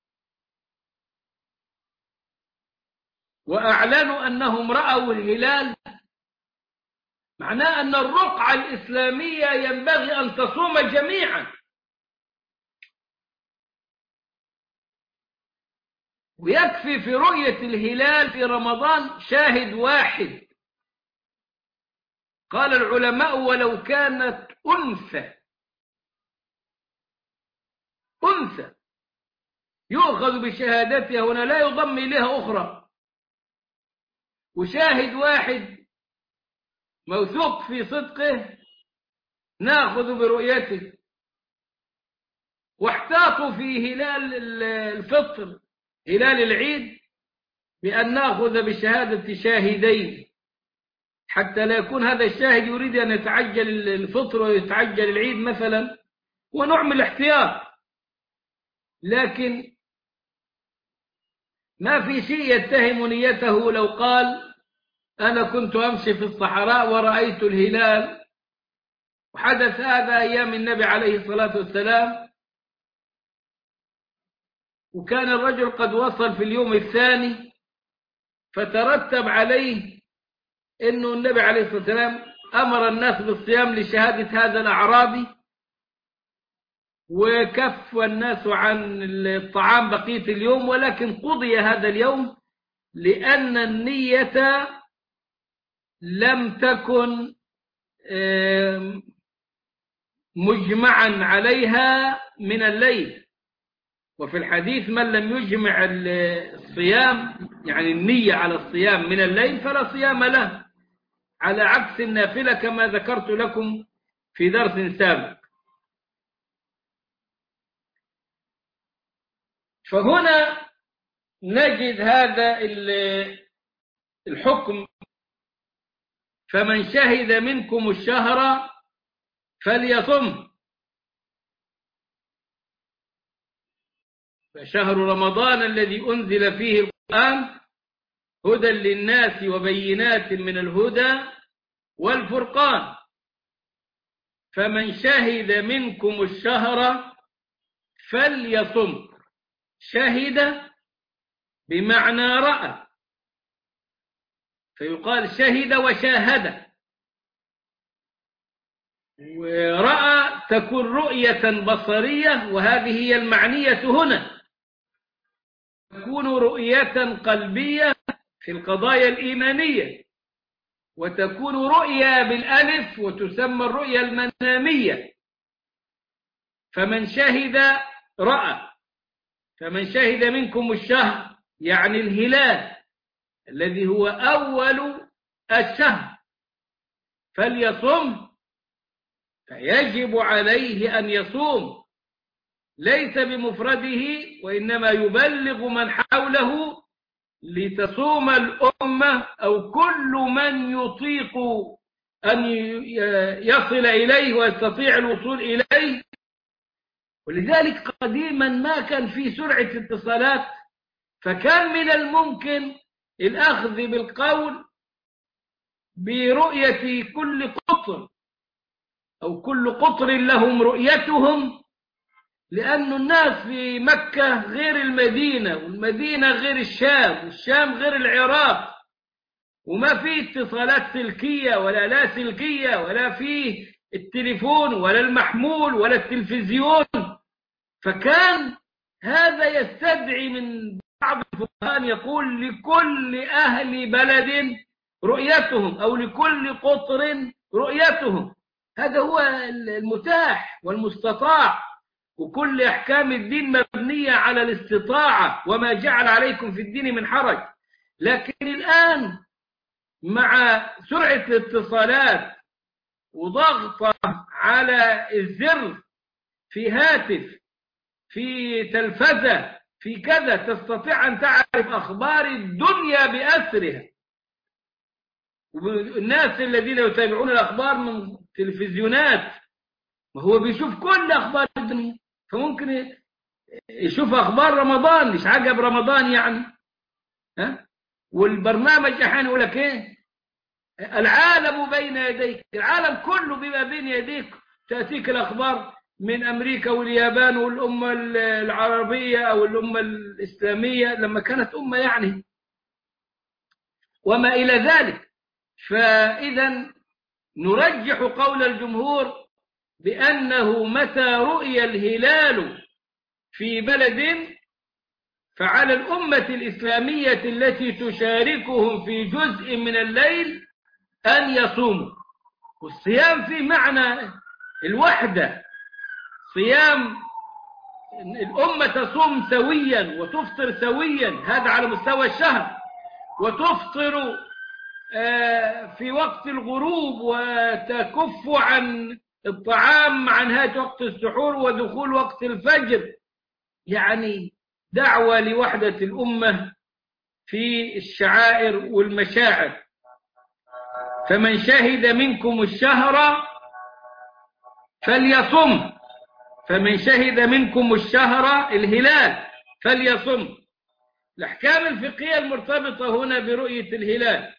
وأعلنوا أنهم رأوا الهلال، معناه أن الرقعة الإسلامية ينبغي أن تصوم جميعا. ويكفي في رؤية الهلال في رمضان شاهد واحد. قال العلماء: ولو كانت أنثى يؤخذ بشهادتها، هنا لا يضم إليها أخرى، وشاهد واحد موثوق في صدقه نأخذ برؤيته. واحتاطوا في هلال الفطر، هلال العيد، بأن نأخذ بشهادة شاهدين حتى لا يكون هذا الشاهد يريد أن يتعجل الفطر ويتعجل العيد مثلا، ونعمل احتياط. لكن ما في شيء يتهم نيته لو قال: أنا كنت أمشي في الصحراء ورأيت الهلال. وحدث هذا أيام النبي عليه الصلاة والسلام، وكان الرجل قد وصل في اليوم الثاني، فترتب عليه أنه النبي عليه الصلاة والسلام أمر الناس بالصيام لشهادة هذا الأعرابي، وكف الناس عن الطعام بقية اليوم، ولكن قضي هذا اليوم لأن النية لم تكن مجمعا عليها من الليل. وفي الحديث من لم يجمع الصيام يعني النية على الصيام من الليل فلا صيام له، على عكس النافلة كما ذكرت لكم في درس سابق. فهنا نجد هذا الحكم: فمن شهد منكم الشهر فليصم. فشهر رمضان الذي أنزل فيه القرآن هدى للناس وبينات من الهدى والفرقان. فمن شهد منكم الشهر فليصم. شهد بمعنى رأى، فيقال شهد وشاهد. ورأى تكون رؤية بصرية، وهذه هي المعنية هنا. تكون رؤية قلبية في القضايا الإيمانية، وتكون رؤية بالألف وتسمى الرؤية المنامية. فمن شهد رأى. فمن شهد منكم الشهر يعني الهلال الذي هو أول الشهر فليصم، فيجب عليه أن يصوم، ليس بمفرده وإنما يبلغ من حوله لتصوم الأمة أو كل من يطيق أن يصل إليه ويستطيع الوصول إليه. ولذلك قديما ما كان في سرعة اتصالات، فكان من الممكن الأخذ بالقول برؤية كل قطر أو كل قطر لهم رؤيتهم، لأن الناس في مكة غير المدينة، والمدينة غير الشام، والشام غير العراق، وما في اتصالات سلكية ولا لا سلكية، ولا في التليفون ولا المحمول ولا التلفزيون. فكان هذا يستدعي من بعض الفقهاء يقول لكل أهل بلد رؤيتهم أو لكل قطر رؤيتهم. هذا هو المتاح والمستطاع، وكل أحكام الدين مبنية على الاستطاعة، وما جعل عليكم في الدين من حرج. لكن الآن مع سرعة الاتصالات وضغطة على الزر في هاتف في تلفزة في كذا تستطيع أن تعرف أخبار الدنيا بأسرها. والناس الذين يتابعون الأخبار من تلفزيونات، وهو بيشوف كل أخبار الدنيا، فممكن يشوف أخبار رمضان، مش عجب رمضان يعني. والبرنامج أحيانا يقول لك إيه؟ العالم بين يديك، العالم كله بما بين يديك. تأتيك الأخبار من أمريكا واليابان والأمة العربية أو الأمة الإسلامية لما كانت أمة يعني، وما إلى ذلك. فإذا نرجح قول الجمهور بأنه متى رؤي الهلال في بلد فعلى الأمة الإسلامية التي تشاركهم في جزء من الليل أن يصوموا. والصيام في معنى الوحدة، صيام الأمة تصوم سويا وتفطر سويا، هذا على مستوى الشهر، وتفطر في وقت الغروب وتكف عن الطعام عن نهاية وقت السحور ودخول وقت الفجر، يعني دعوة لوحدة الأمة في الشعائر والمشاعر. فمن شهد منكم الشهر فليصم. فمن شهد منكم الشهر الهلال فليصم. الأحكام الفقهية المرتبطة هنا برؤية الهلال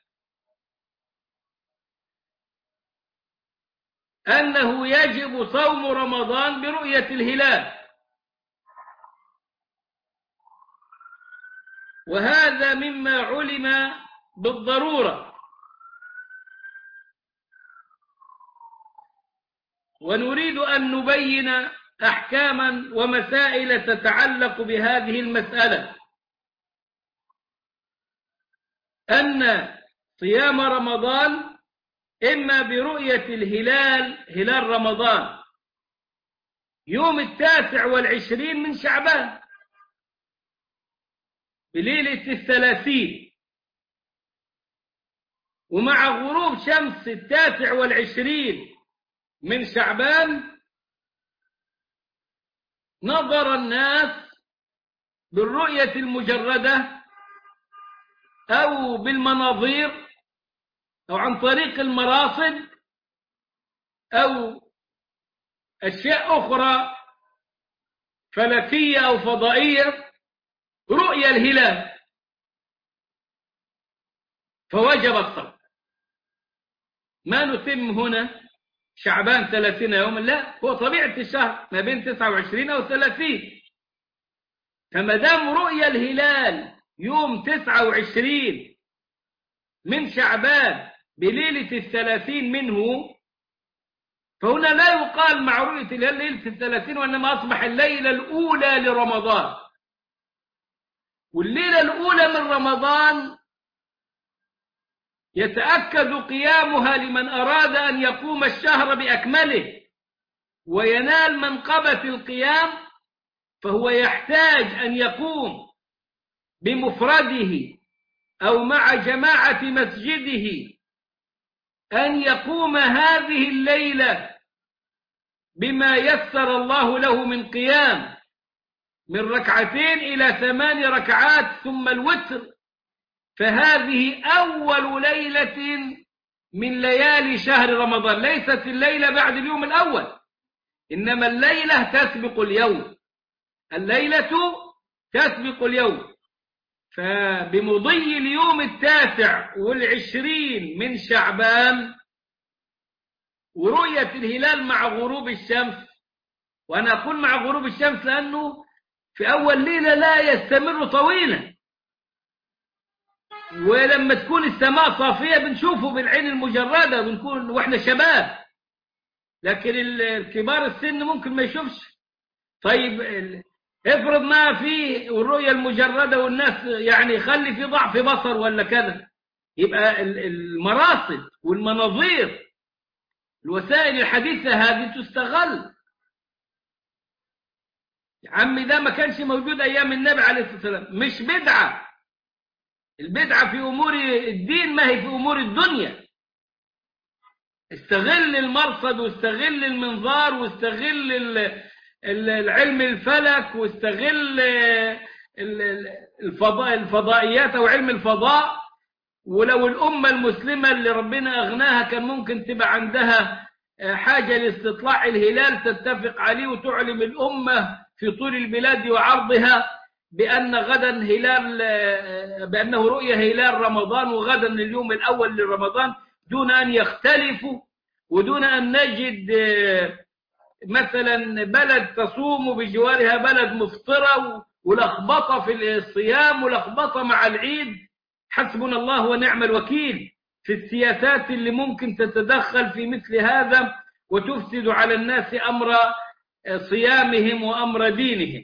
أنه يجب صوم رمضان برؤية الهلال، وهذا مما علم بالضرورة، ونريد أن نبين أحكاما ومسائل تتعلق بهذه المسألة، أن صيام رمضان إما برؤية الهلال، هلال رمضان، يوم 29 من شعبان بليلة 30، ومع غروب شمس 29 من شعبان نظر الناس بالرؤية المجردة أو بالمناظير أو عن طريق المراصد أو أشياء أخرى فلكية أو فضائية، رؤية الهلال، فوجب الصوم. ما نتم هنا شعبان 30 يوما، لا، هو طبيعة الشهر ما بين 29 أو 30، فما دام رؤية الهلال يوم 29 من شعبان بليلة 30 منه، فهنا لا يقال مع رؤية الهلال ليلة 30، وإنما أصبح الليلة الأولى لرمضان. والليلة الأولى من رمضان يتأكد قيامها لمن أراد أن يقوم الشهر بأكمله وينال منقبة القيام، فهو يحتاج أن يقوم بمفرده أو مع جماعة مسجده، أن يقوم هذه الليلة بما يسر الله له من قيام، من 2 إلى 8 ركعات ثم الوتر، فهذه أول ليلة من ليالي شهر رمضان، ليست الليلة بعد اليوم الأول، إنما الليلة تسبق اليوم، الليلة تسبق اليوم. فبمضي اليوم 29 من شعبان ورؤية الهلال مع غروب الشمس، وأنا أقول مع غروب الشمس لأنه في أول ليلة لا يستمر طويلا، ولما تكون السماء صافية بنشوفه بالعين المجردة، بنكون وإحنا شباب، لكن الكبار السن ممكن ما يشوفش. طيب افرض ما في الرؤية المجردة والناس يعني خلي في ضعف بصر ولا كذا، يبقى المراصد والمناظير الوسائل الحديثة هذه تستغل. يا عمي ده ما كانش موجود أيام النبي عليه الصلاة والسلام، مش بدعة، البدعة في أمور الدين ما هي في أمور الدنيا. استغل المرصد واستغل المنظار واستغل العلم الفلك واستغل الفضائيات أو علم الفضاء. ولو الأمة المسلمة اللي ربنا أغناها كان ممكن تبقى عندها حاجة لاستطلاع الهلال تتفق عليه وتعلم الأمة في طول البلاد وعرضها بأن غدا هلال، بأنه رؤية هلال رمضان وغدا اليوم الأول لرمضان، دون أن يختلفوا ودون أن نجد مثلا بلد تصوم بجوارها بلد مفطرة ولخبطة في الصيام ولخبطة مع العيد. حسبنا الله ونعم الوكيل في السياسات اللي ممكن تتدخل في مثل هذا وتفسد على الناس أمر صيامهم وأمر دينهم.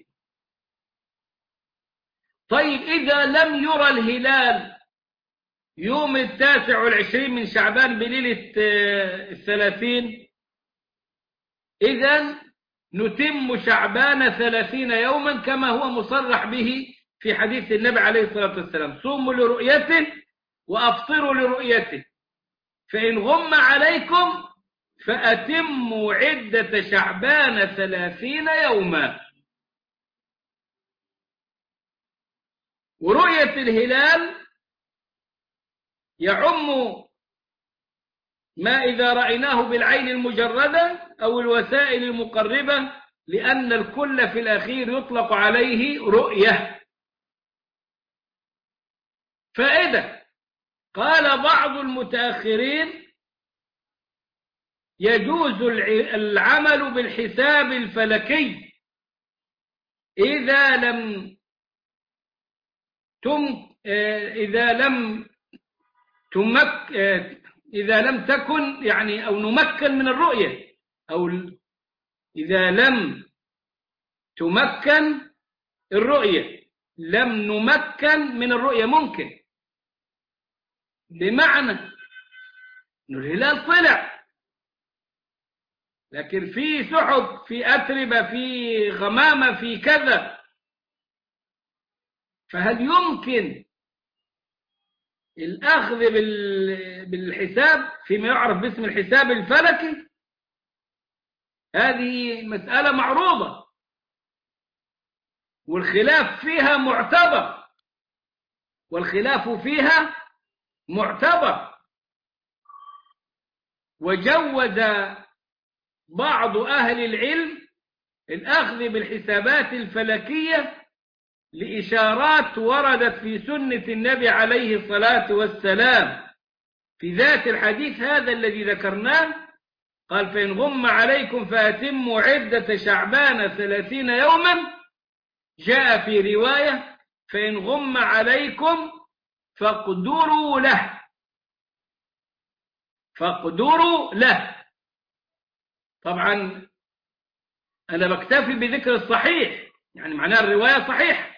طيب إذا لم يرى الهلال يوم 29 من شعبان بليلة 30، إذن نتم شعبان 30 يوما كما هو مصرح به في حديث النبي عليه الصلاة والسلام: صوموا لرؤيته وأفطروا لرؤيته، فإن غم عليكم فأتموا عدة شعبان 30 يوما. ورؤية الهلال يعم ما إذا رأيناه بالعين المجردة أو الوسائل المقربة، لأن الكل في الأخير يطلق عليه رؤية. فإذا قال بعض المتأخرين يجوز العمل بالحساب الفلكي إذا لم إذا لم تكن يعني أو نمكن من الرؤية، أو إذا لم تمكن الرؤية لم نمكن من الرؤية ممكن، بمعنى أن الهلال طلع لكن في سحب، في أتربة، في غمامة، في كذا، فهل يمكن الأخذ بالحساب فيما يعرف باسم الحساب الفلكي؟ هذه مسألة معروضة والخلاف فيها معتبر، والخلاف فيها معتبر. وجوز بعض أهل العلم الأخذ بالحسابات الفلكية لإشارات وردت في سنة النبي عليه الصلاة والسلام في ذات الحديث هذا الذي ذكرناه. قال: فإن غم عليكم فأتموا عدة شعبان 30 يوما. جاء في رواية: فإن غم عليكم فاقدروا له، فاقدروا له. طبعا أنا بكتفي بذكر الصحيح، يعني معناه الرواية صحيح.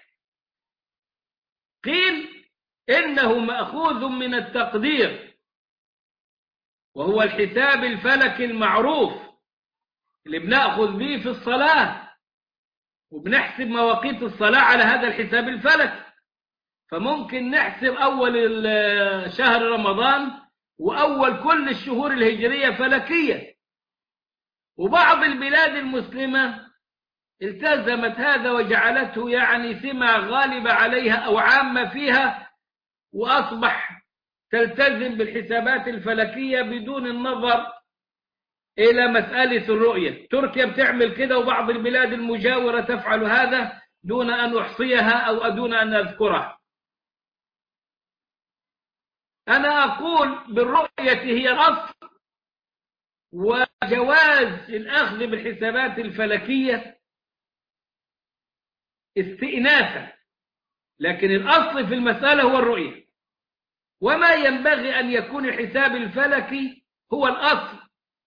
قيل إنه مأخوذ من التقدير، وهو الحساب الفلكي المعروف اللي بنأخذ به في الصلاة، وبنحسب مواقيت الصلاة على هذا الحساب الفلكي. فممكن نحسب أول شهر رمضان وأول كل الشهور الهجرية فلكية، وبعض البلاد المسلمة التزمت هذا وجعلته يعني سمة غالبة عليها أو عامة فيها، وأصبح تلتزم بالحسابات الفلكية بدون النظر إلى مسألة الرؤية. تركيا بتعمل كده، وبعض البلاد المجاورة تفعل هذا دون أن أحصيها أو دون أن أذكرها. أنا أقول بالرؤية هي الأصل، وجواز الأخذ بالحسابات الفلكية استئناسا، لكن الأصل في المسألة هو الرؤية، وما ينبغي أن يكون الحساب الفلكي هو الأصل،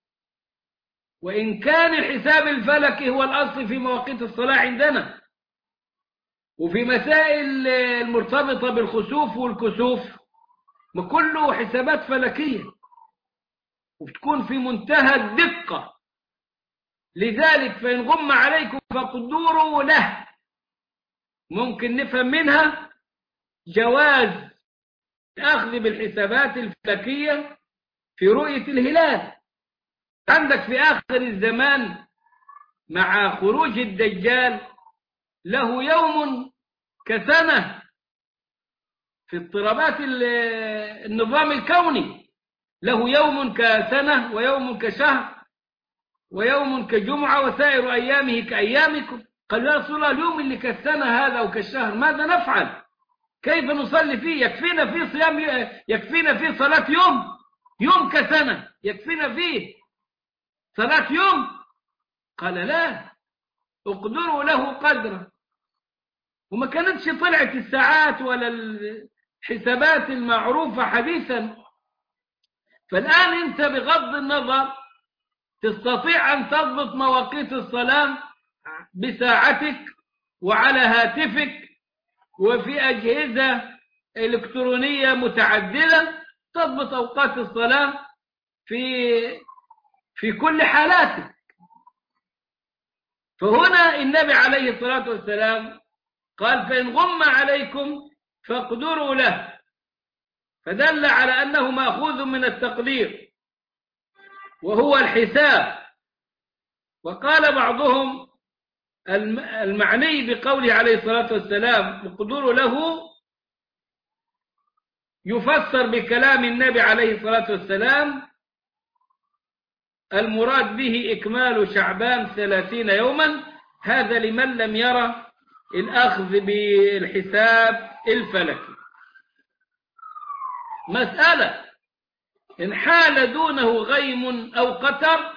وإن كان الحساب الفلكي هو الأصل في مواقيت الصلاة عندنا وفي مسائل المرتبطة بالخسوف والكسوف، كله حسابات فلكية وبتكون في منتهى الدقة. لذلك فإن غم عليكم فاقدروا له، ممكن نفهم منها جواز الأخذ بالحسابات الفلكية في رؤية الهلال. عندك في آخر الزمان مع خروج الدجال له يوم كسنة في اضطرابات النظام الكوني، له يوم كسنة ويوم كشهر ويوم كجمعة وسائر أيامه كأيامكم. قال: يا رسول الله، اليوم اللي كالسنة هذا وكالشهر ماذا نفعل؟ كيف نصلي فيه؟ يكفينا فيه صيام، يكفينا فيه صلاة يوم كسنة، يكفينا فيه صلاة يوم. قال: لا، اقدروا له قدره. وما كانتش طلعت الساعات ولا الحسابات المعروفة حديثا. فالآن أنت بغض النظر تستطيع أن تضبط مواقيت الصلاة بساعتك وعلى هاتفك وفي أجهزة إلكترونية متعددة تضبط أوقات الصلاة في كل حالاتك. فهنا النبي عليه الصلاة والسلام قال: فإن غم عليكم فاقدروا له، فدل على أنه مأخوذ من التقدير وهو الحساب. وقال بعضهم المعني بقوله عليه الصلاة والسلام اقدروا له يفسر بكلام النبي عليه الصلاة والسلام المراد به إكمال شعبان 30 يوما، هذا لمن لم يرى الأخذ بالحساب الفلكي. مسألة: إن حال دونه غيم أو قتر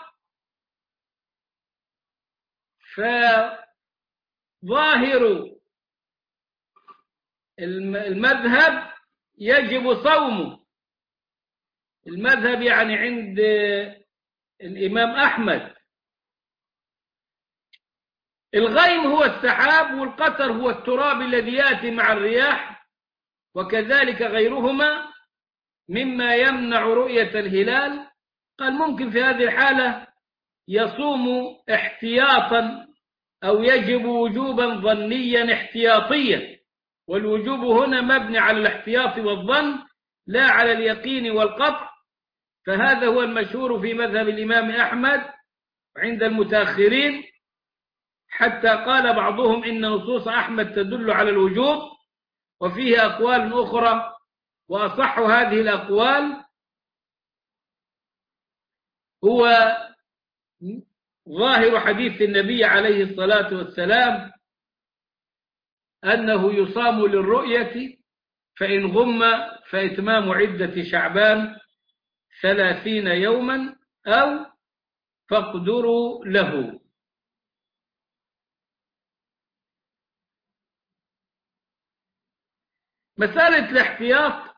فظاهر المذهب يجب صومه. المذهب يعني عند الإمام أحمد. الغيم هو السحاب، والقطر هو التراب الذي يأتي مع الرياح، وكذلك غيرهما مما يمنع رؤية الهلال. قال ممكن في هذه الحالة يصوم احتياطا، أو يجب وجوبا ظنيا احتياطيا، والوجوب هنا مبني على الاحتياط والظن لا على اليقين والقطع. فهذا هو المشهور في مذهب الإمام أحمد عند المتأخرين، حتى قال بعضهم إن نصوص أحمد تدل على الوجوب، وفيه أقوال أخرى، وأصح هذه الأقوال هو ظاهر حديث النبي عليه الصلاة والسلام أنه يصام للرؤية، فإن غم فإتمام عدة شعبان 30 يوما أو فاقدروا له. مسألة الاحتياط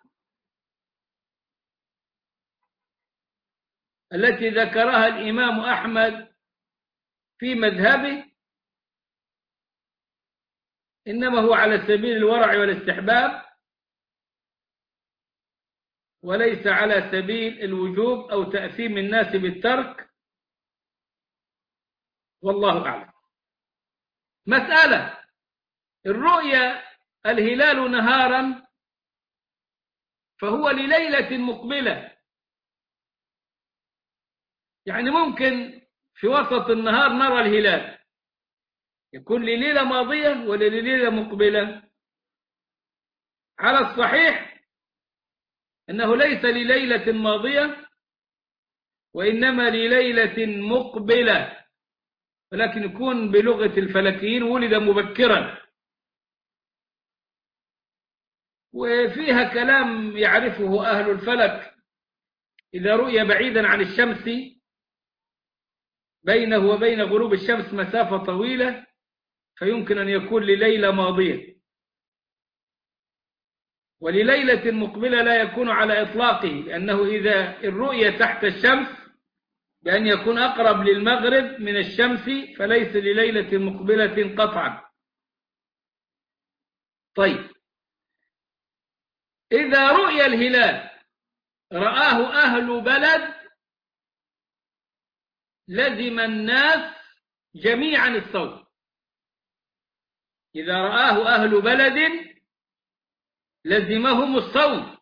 التي ذكرها الإمام أحمد في مذهبه إنما هو على سبيل الورع والاستحباب، وليس على سبيل الوجوب أو تأثيم الناس بالترك، والله أعلم. مسألة الرؤيا الهلال نهارا فهو لليلة مقبلة، يعني ممكن في وسط النهار نرى الهلال، يكون لليلة ماضية ولا لليلة مقبلة. على الصحيح أنه ليس لليلة ماضية وإنما لليلة مقبلة، ولكن يكون بلغة الفلكيين ولد مبكرا، وفيها كلام يعرفه أهل الفلك. إذا رؤي بعيدا عن الشمس بينه وبين غروب الشمس مسافة طويلة فيمكن أن يكون لليلة ماضية، ولليلة مقبلة لا يكون على إطلاقه، لأنه إذا الرؤية تحت الشمس بأن يكون أقرب للمغرب من الشمس فليس لليلة مقبلة قطعا. طيب، إذا رؤي الهلال رآه أهل بلد لزم الناس جميعا الصوم. إذا رآه أهل بلد لزمهم الصوم،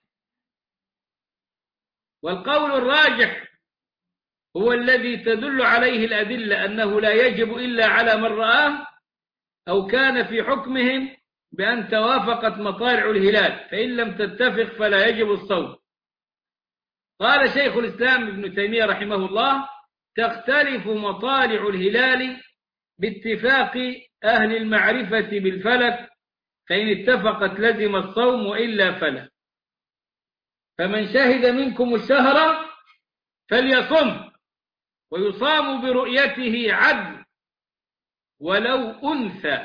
والقول الراجح هو الذي تدل عليه الأدلة أنه لا يجب إلا على من رآه أو كان في حكمهم بأن توافقت مطالع الهلال، فإن لم تتفق فلا يجب الصوم. قال شيخ الإسلام ابن تيمية رحمه الله: تختلف مطالع الهلال باتفاق أهل المعرفة بالفلك، فإن اتفقت لزم الصوم وإلا فلا. فمن شهد منكم الشهر فليصم، ويصام برؤيته عدل ولو أنثى.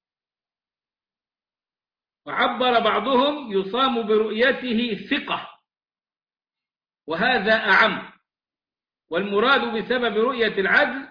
وعبر بعضهم يصام برؤيته ثقة، وهذا أعم، والمراد بسبب رؤية العدل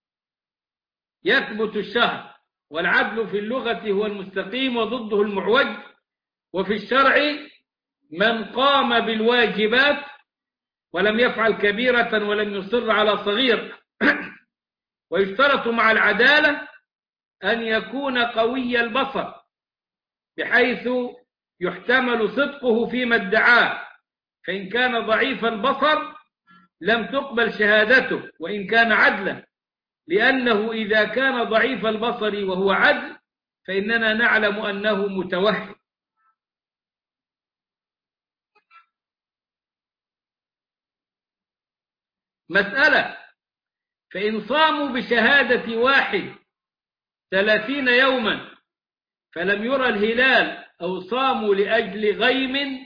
يثبت الشهر، والعدل في اللغة هو المستقيم وضده المعوج، وفي الشرع من قام بالواجبات ولم يفعل كبيرة ولم يصر على صغير. ويشترط مع العدالة أن يكون قوي البصر بحيث يحتمل صدقه فيما ادعاه، فإن كان ضعيف البصر لم تقبل شهادته وإن كان عدلا، لأنه إذا كان ضعيف البصر وهو عدل فإننا نعلم أنه متوهم. مسألة: فإن صاموا بشهادة واحد 30 يوما فلم يرى الهلال أو صاموا لأجل غيم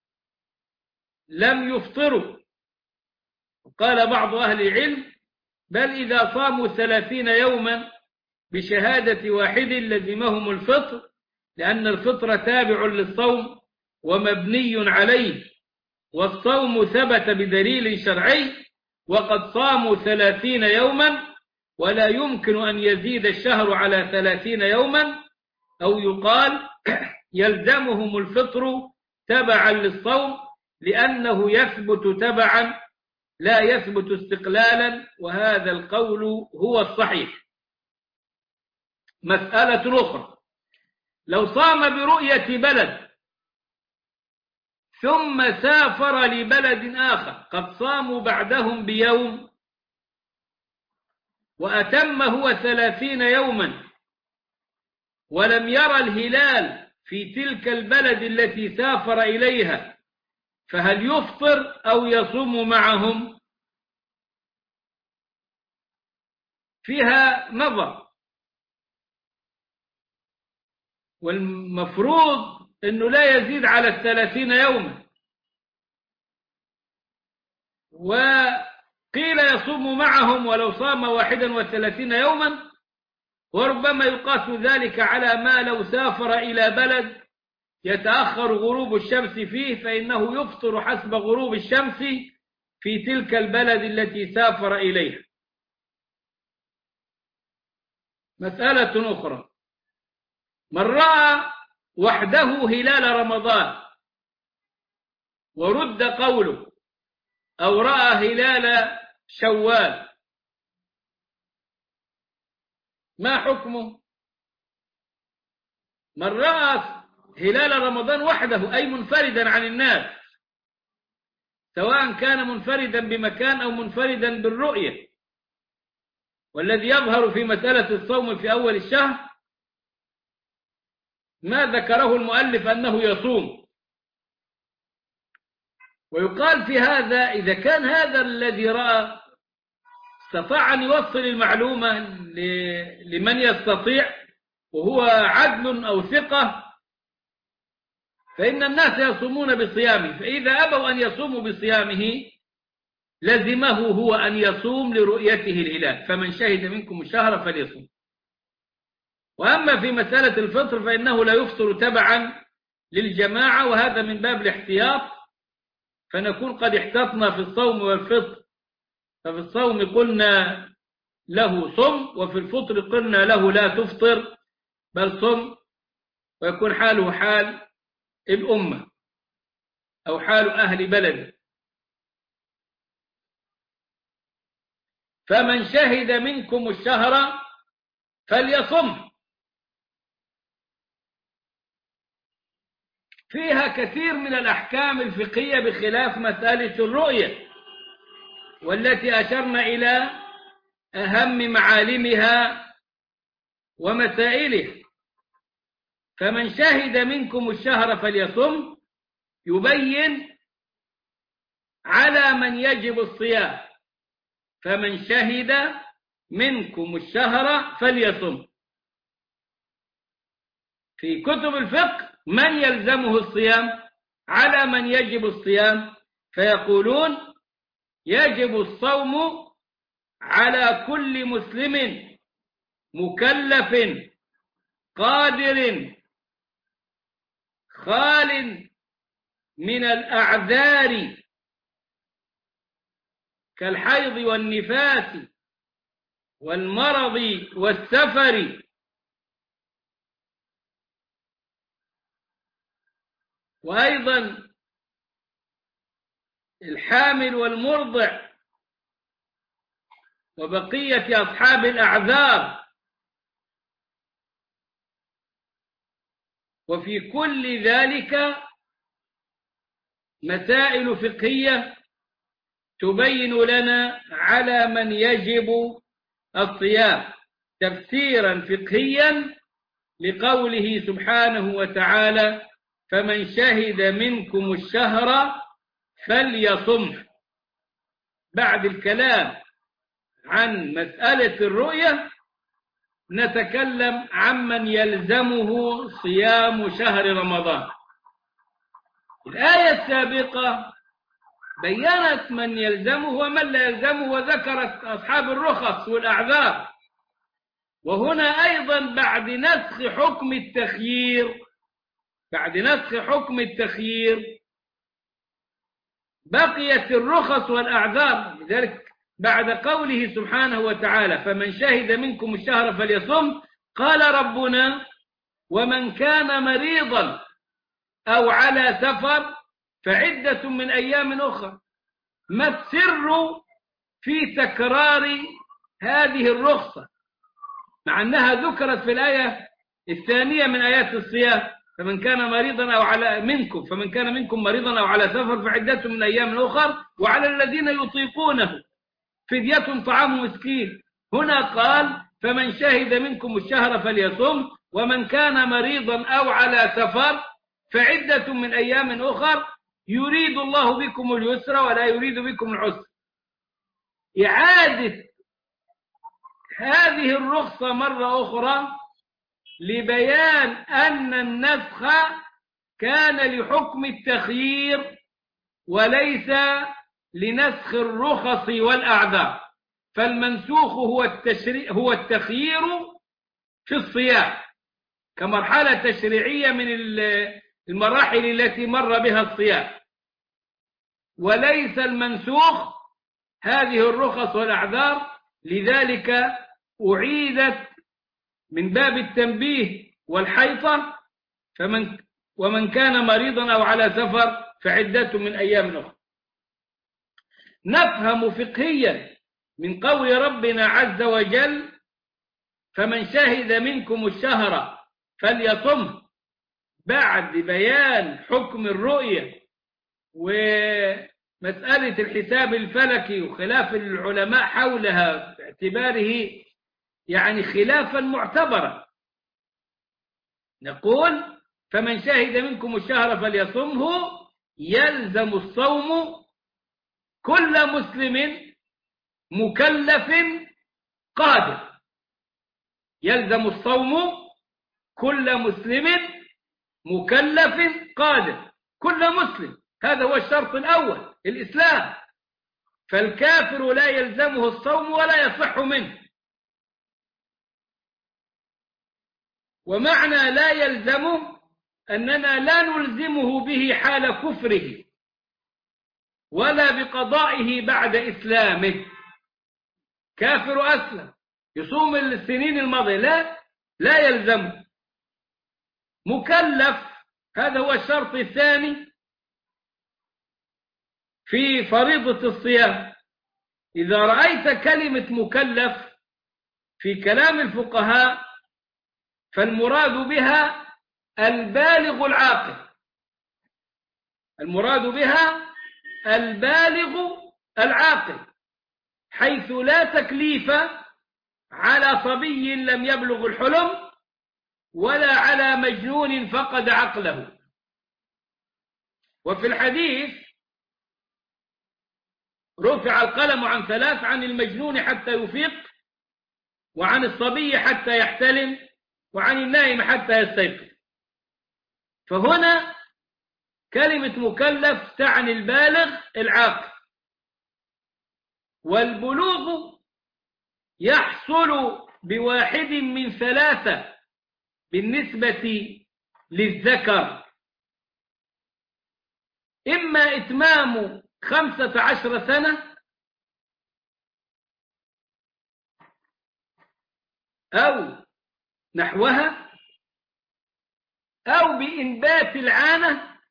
لم يفطروا. قال بعض أهل العلم: بل إذا صاموا 30 يوما بشهادة واحد لزمهم الفطر، لأن الفطر تابع للصوم ومبني عليه، والصوم ثبت بدليل شرعي، وقد صاموا 30 يوما، ولا يمكن أن يزيد الشهر على 30 يوما، أو يقال يلزمهم الفطر تبعا للصوم، لأنه يثبت تبعا لا يثبت استقلالا، وهذا القول هو الصحيح. مسألة أخرى: لو صام برؤية بلد ثم سافر لبلد آخر قد صاموا بعدهم بيوم، وأتم هو 30 يوما، ولم يرى الهلال في تلك البلد التي سافر إليها، فهل يفطر أو يصوم معهم؟ فيها نظر، والمفروض أنه لا يزيد على 30 يوما، وقيل يصوم معهم ولو صام 31 يوما، وربما يقاس ذلك على ما لو سافر إلى بلد يتأخر غروب الشمس فيه، فإنه يفطر حسب غروب الشمس في تلك البلد التي سافر إليها. مسألة أخرى: من رأى وحده هلال رمضان ورد قوله، أو رأى هلال شوال، ما حكمه؟ من رأى هلال رمضان وحده أي منفردا عن الناس، سواء كان منفردا بمكان أو منفردا بالرؤية، والذي يظهر في مسألة الصوم في أول الشهر ما ذكره المؤلف أنه يصوم. ويقال في هذا: إذا كان هذا الذي رأى استطاع أن يوصل المعلومة لمن يستطيع وهو عدل أو ثقة، فإن الناس يصومون بصيامه، فإذا أبوا أن يصوموا بصيامه لزمه هو أن يصوم لرؤيته الهلال، فمن شهد منكم الشهر فليصوم. وأما في مسألة الفطر فإنه لا يفطر تبعا للجماعة، وهذا من باب الاحتياط، فنكون قد احتطنا في الصوم والفطر. ففي الصوم قلنا له صم، وفي الفطر قلنا له لا تفطر بل صم، ويكون حاله حال الأمة أو حال أهل بلده. فمن شهد منكم الشهر فليصم. فيها كثير من الأحكام الفقهية بخلاف مسألة الرؤية، والتي أشرنا إلى أهم معالمها ومسائله. فمن شهد منكم الشهر فليصم يبين على من يجب الصيام، فمن شهد منكم الشهر فليصم. في كتب الفقه من يلزمه الصيام، على من يجب الصيام، فيقولون يجب الصوم على كل مسلم مكلف قادر خال من الأعذار كالحيض والنفاس والمرض والسفر، وأيضا الحامل والمرضع وبقية أصحاب الأعذار. وفي كل ذلك مسائل فقهية تبين لنا على من يجب الصيام تفسيرا فقهيا لقوله سبحانه وتعالى: فمن شهد منكم الشهر فليصم. بعد الكلام عن مسألة الرؤية نتكلم عمن يلزمه صيام شهر رمضان. الآية السابقة بيّنت من يلزمه ومن لا يلزمه، وذكرت أصحاب الرخص والأعذار، وهنا أيضا بعد نسخ حكم التخيير بقيت الرخص والأعذار. لذلك بعد قوله سبحانه وتعالى فمن شهد منكم الشهر فليصم، قال ربنا ومن كان مريضا أو على سفر فعدة من أيام أخرى. ما السر في تكرار هذه الرخصة مع أنها ذكرت في الآية الثانية من آيات الصيام فمن كان مريضا أو على منكم فمن كان منكم مريضا أو على سفر فعدة من أيام أخر وعلى الذين يطيقونه فدية طعام مسكين. هنا قال فمن شهد منكم الشهر فليصم ومن كان مريضا أو على سفر فعدة من أيام أخر يريد الله بكم اليسر ولا يريد بكم العسر. إعادة هذه الرخصة مرة أخرى لبيان أن النسخ كان لحكم التخيير وليس لنسخ الرخص والأعذار. فالمنسوخ هو التخيير في الصيام كمرحلة تشريعية من المراحل التي مر بها الصيام، وليس المنسوخ هذه الرخص والأعذار. لذلك أعيدت من باب التنبيه والحيطة ومن كان مريضا أو على سفر فعدة من أيام أخرى. نفهم فقهيا من قول ربنا عز وجل فمن شهد منكم الشهر فليصم بعد بيان حكم الرؤية ومسألة الحساب الفلكي وخلاف العلماء حولها باعتباره يعني خلافا معتبرا، نقول فمن شهد منكم الشهر فليصمه يلزم الصوم كل مسلم مكلف قادر. يلزم الصوم كل مسلم مكلف قادر، كل مسلم، هذا هو الشرط الأول الإسلام. فالكافر لا يلزمه الصوم ولا يصح منه. ومعنى لا يلزمه أننا لا نلزمه به حال كفره ولا بقضائه بعد إسلامه. كافر أسلم يصوم السنين الماضية لا يلزمه. مكلف هذا هو الشرط الثاني في فريضة الصيام. إذا رأيت كلمة مكلف في كلام الفقهاء فالمراد بها البالغ العاقل، المراد بها البالغ العاقل، حيث لا تكليف على صبي لم يبلغ الحلم ولا على مجنون فقد عقله. وفي الحديث رفع القلم عن ثلاث: عن المجنون حتى يفيق، وعن الصبي حتى يحتلم، وعن النائم حتى يستيقظ. فهنا كلمة مكلف تعني البالغ العاقل. والبلوغ يحصل بواحد من ثلاثة بالنسبة للذكر: إما إتمام 15 سنة، أو نحوها، أو بإنبات العانة،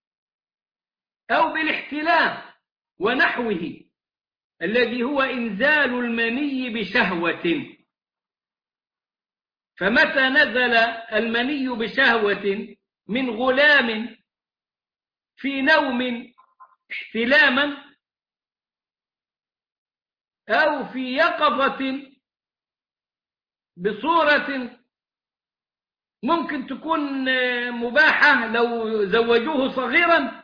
أو بالاحتلام ونحوه الذي هو إنزال المني بشهوة. فمتى نزل المني بشهوة من غلام في نوم احتلاما أو في يقظة بصورة ممكن تكون مباحة لو زوجوه صغيرا،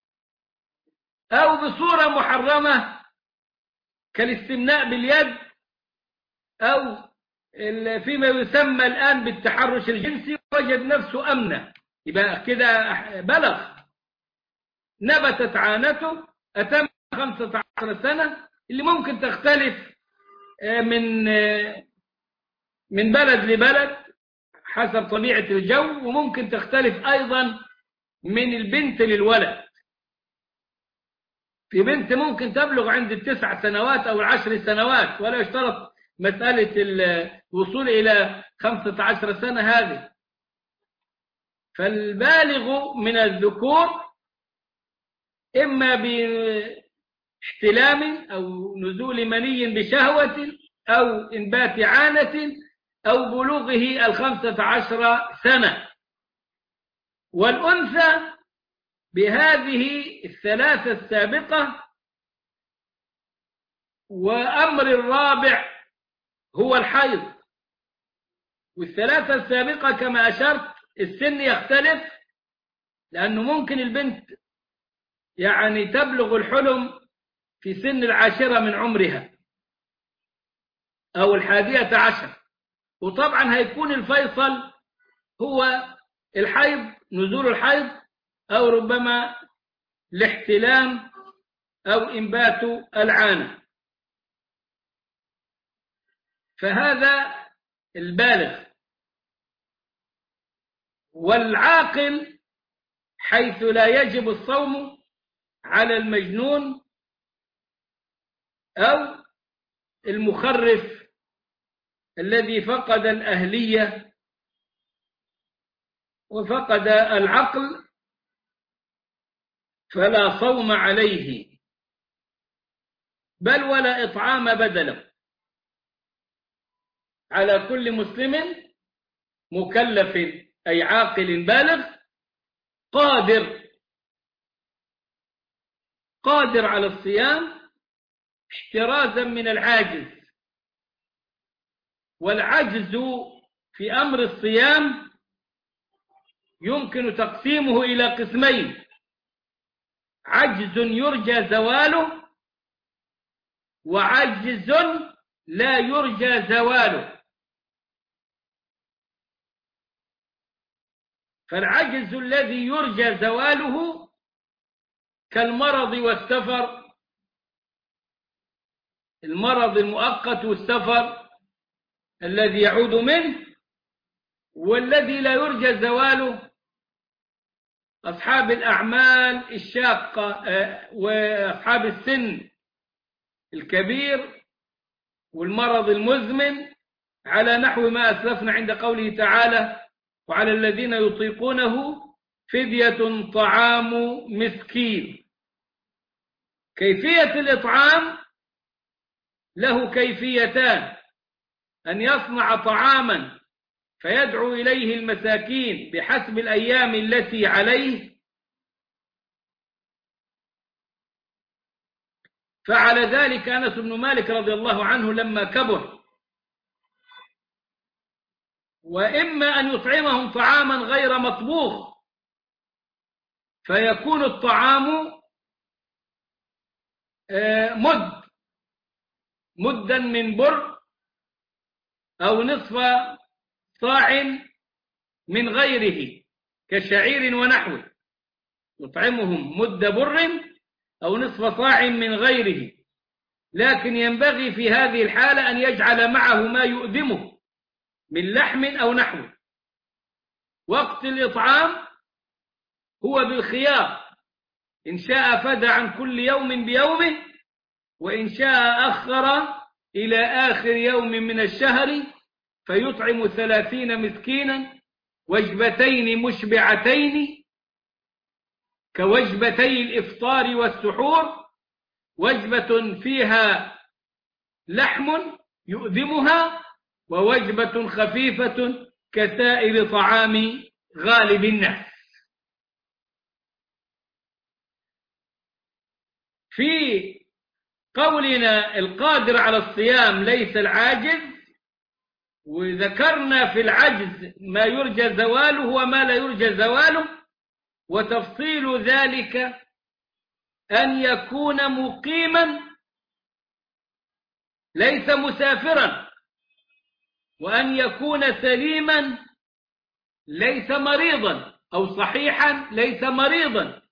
أو بصورة محرمة كالاستمناء باليد، أو فيما يسمى الآن بالتحرش الجنسي، وجد نفسه أمنة، يبقى كده بلغ، نبتت عانته، أتم 15 سنة، اللي ممكن تختلف من من بلد لبلد حسب طبيعة الجو، وممكن تختلف أيضا من البنت للولد. في بنت ممكن تبلغ عند 9 سنوات أو 10 سنوات، ولا يشترط مسألة الوصول إلى 15 سنة هذه. فالبالغ من الذكور إما باحتلام أو نزول مني بشهوة أو إنبات عانة أو بلوغه 15 سنة. والأنثى بهذه الثلاثة السابقة. وأمر الرابع هو الحيض. والثلاثة السابقة كما أشرت السن يختلف، لأنه ممكن البنت يعني تبلغ الحلم في سن 10 من عمرها أو 11. وطبعا هيكون الفيصل هو الحيض، نزول الحيض، أو ربما الاحتلام أو إنبات العانة. فهذا البالغ. والعاقل حيث لا يجب الصوم على المجنون أو المخرف الذي فقد الأهلية وفقد العقل، فلا صوم عليه بل ولا إطعام بدله على كل مسلم مكلف أي عاقل بالغ قادر على الصيام احترازا من العاجز. والعجز في أمر الصيام يمكن تقسيمه إلى قسمين: عجز يرجى زواله، وعجز لا يرجى زواله. فالعجز الذي يرجى زواله كالمرض والسفر، المرض المؤقت والسفر الذي يعود منه. والذي لا يرجى زواله أصحاب الأعمال الشاقة وأصحاب السن الكبير والمرض المزمن، على نحو ما أسلفنا عند قوله تعالى: وعلى الذين يطيقونه فدية طعام مسكين. كيفية الإطعام له كيفيتان: أن يصنع طعاما فيدعو إليه المساكين بحسب الأيام التي عليه. فعل ذلك أنس بن مالك رضي الله عنه لما كبر. وإما أن يطعمهم طعاما غير مطبوخ، فيكون الطعام مدا من بر أو نصف صاع من غيره كشعير ونحوه، يطعمهم مد بر أو نصف صاع من غيره. لكن ينبغي في هذه الحالة أن يجعل معه ما يؤدمه من لحم أو نحوه. وقت الإطعام هو بالخيار: إن شاء فدى عن كل يوم بيومه، وإن شاء أخر إلى آخر يوم من الشهر فيطعم 30 مسكينا، وجبتين مشبعتين كوجبتي الإفطار والسحور، وجبة فيها لحم يؤذمها، ووجبة خفيفة كسائر طعام غالب الناس. في قولنا القادر على الصيام ليس العاجز، وذكرنا في العجز ما يرجى زواله وما لا يرجى زواله. وتفصيل ذلك أن يكون مقيما ليس مسافرا، وأن يكون سليما ليس مريضا، أو صحيحا ليس مريضا.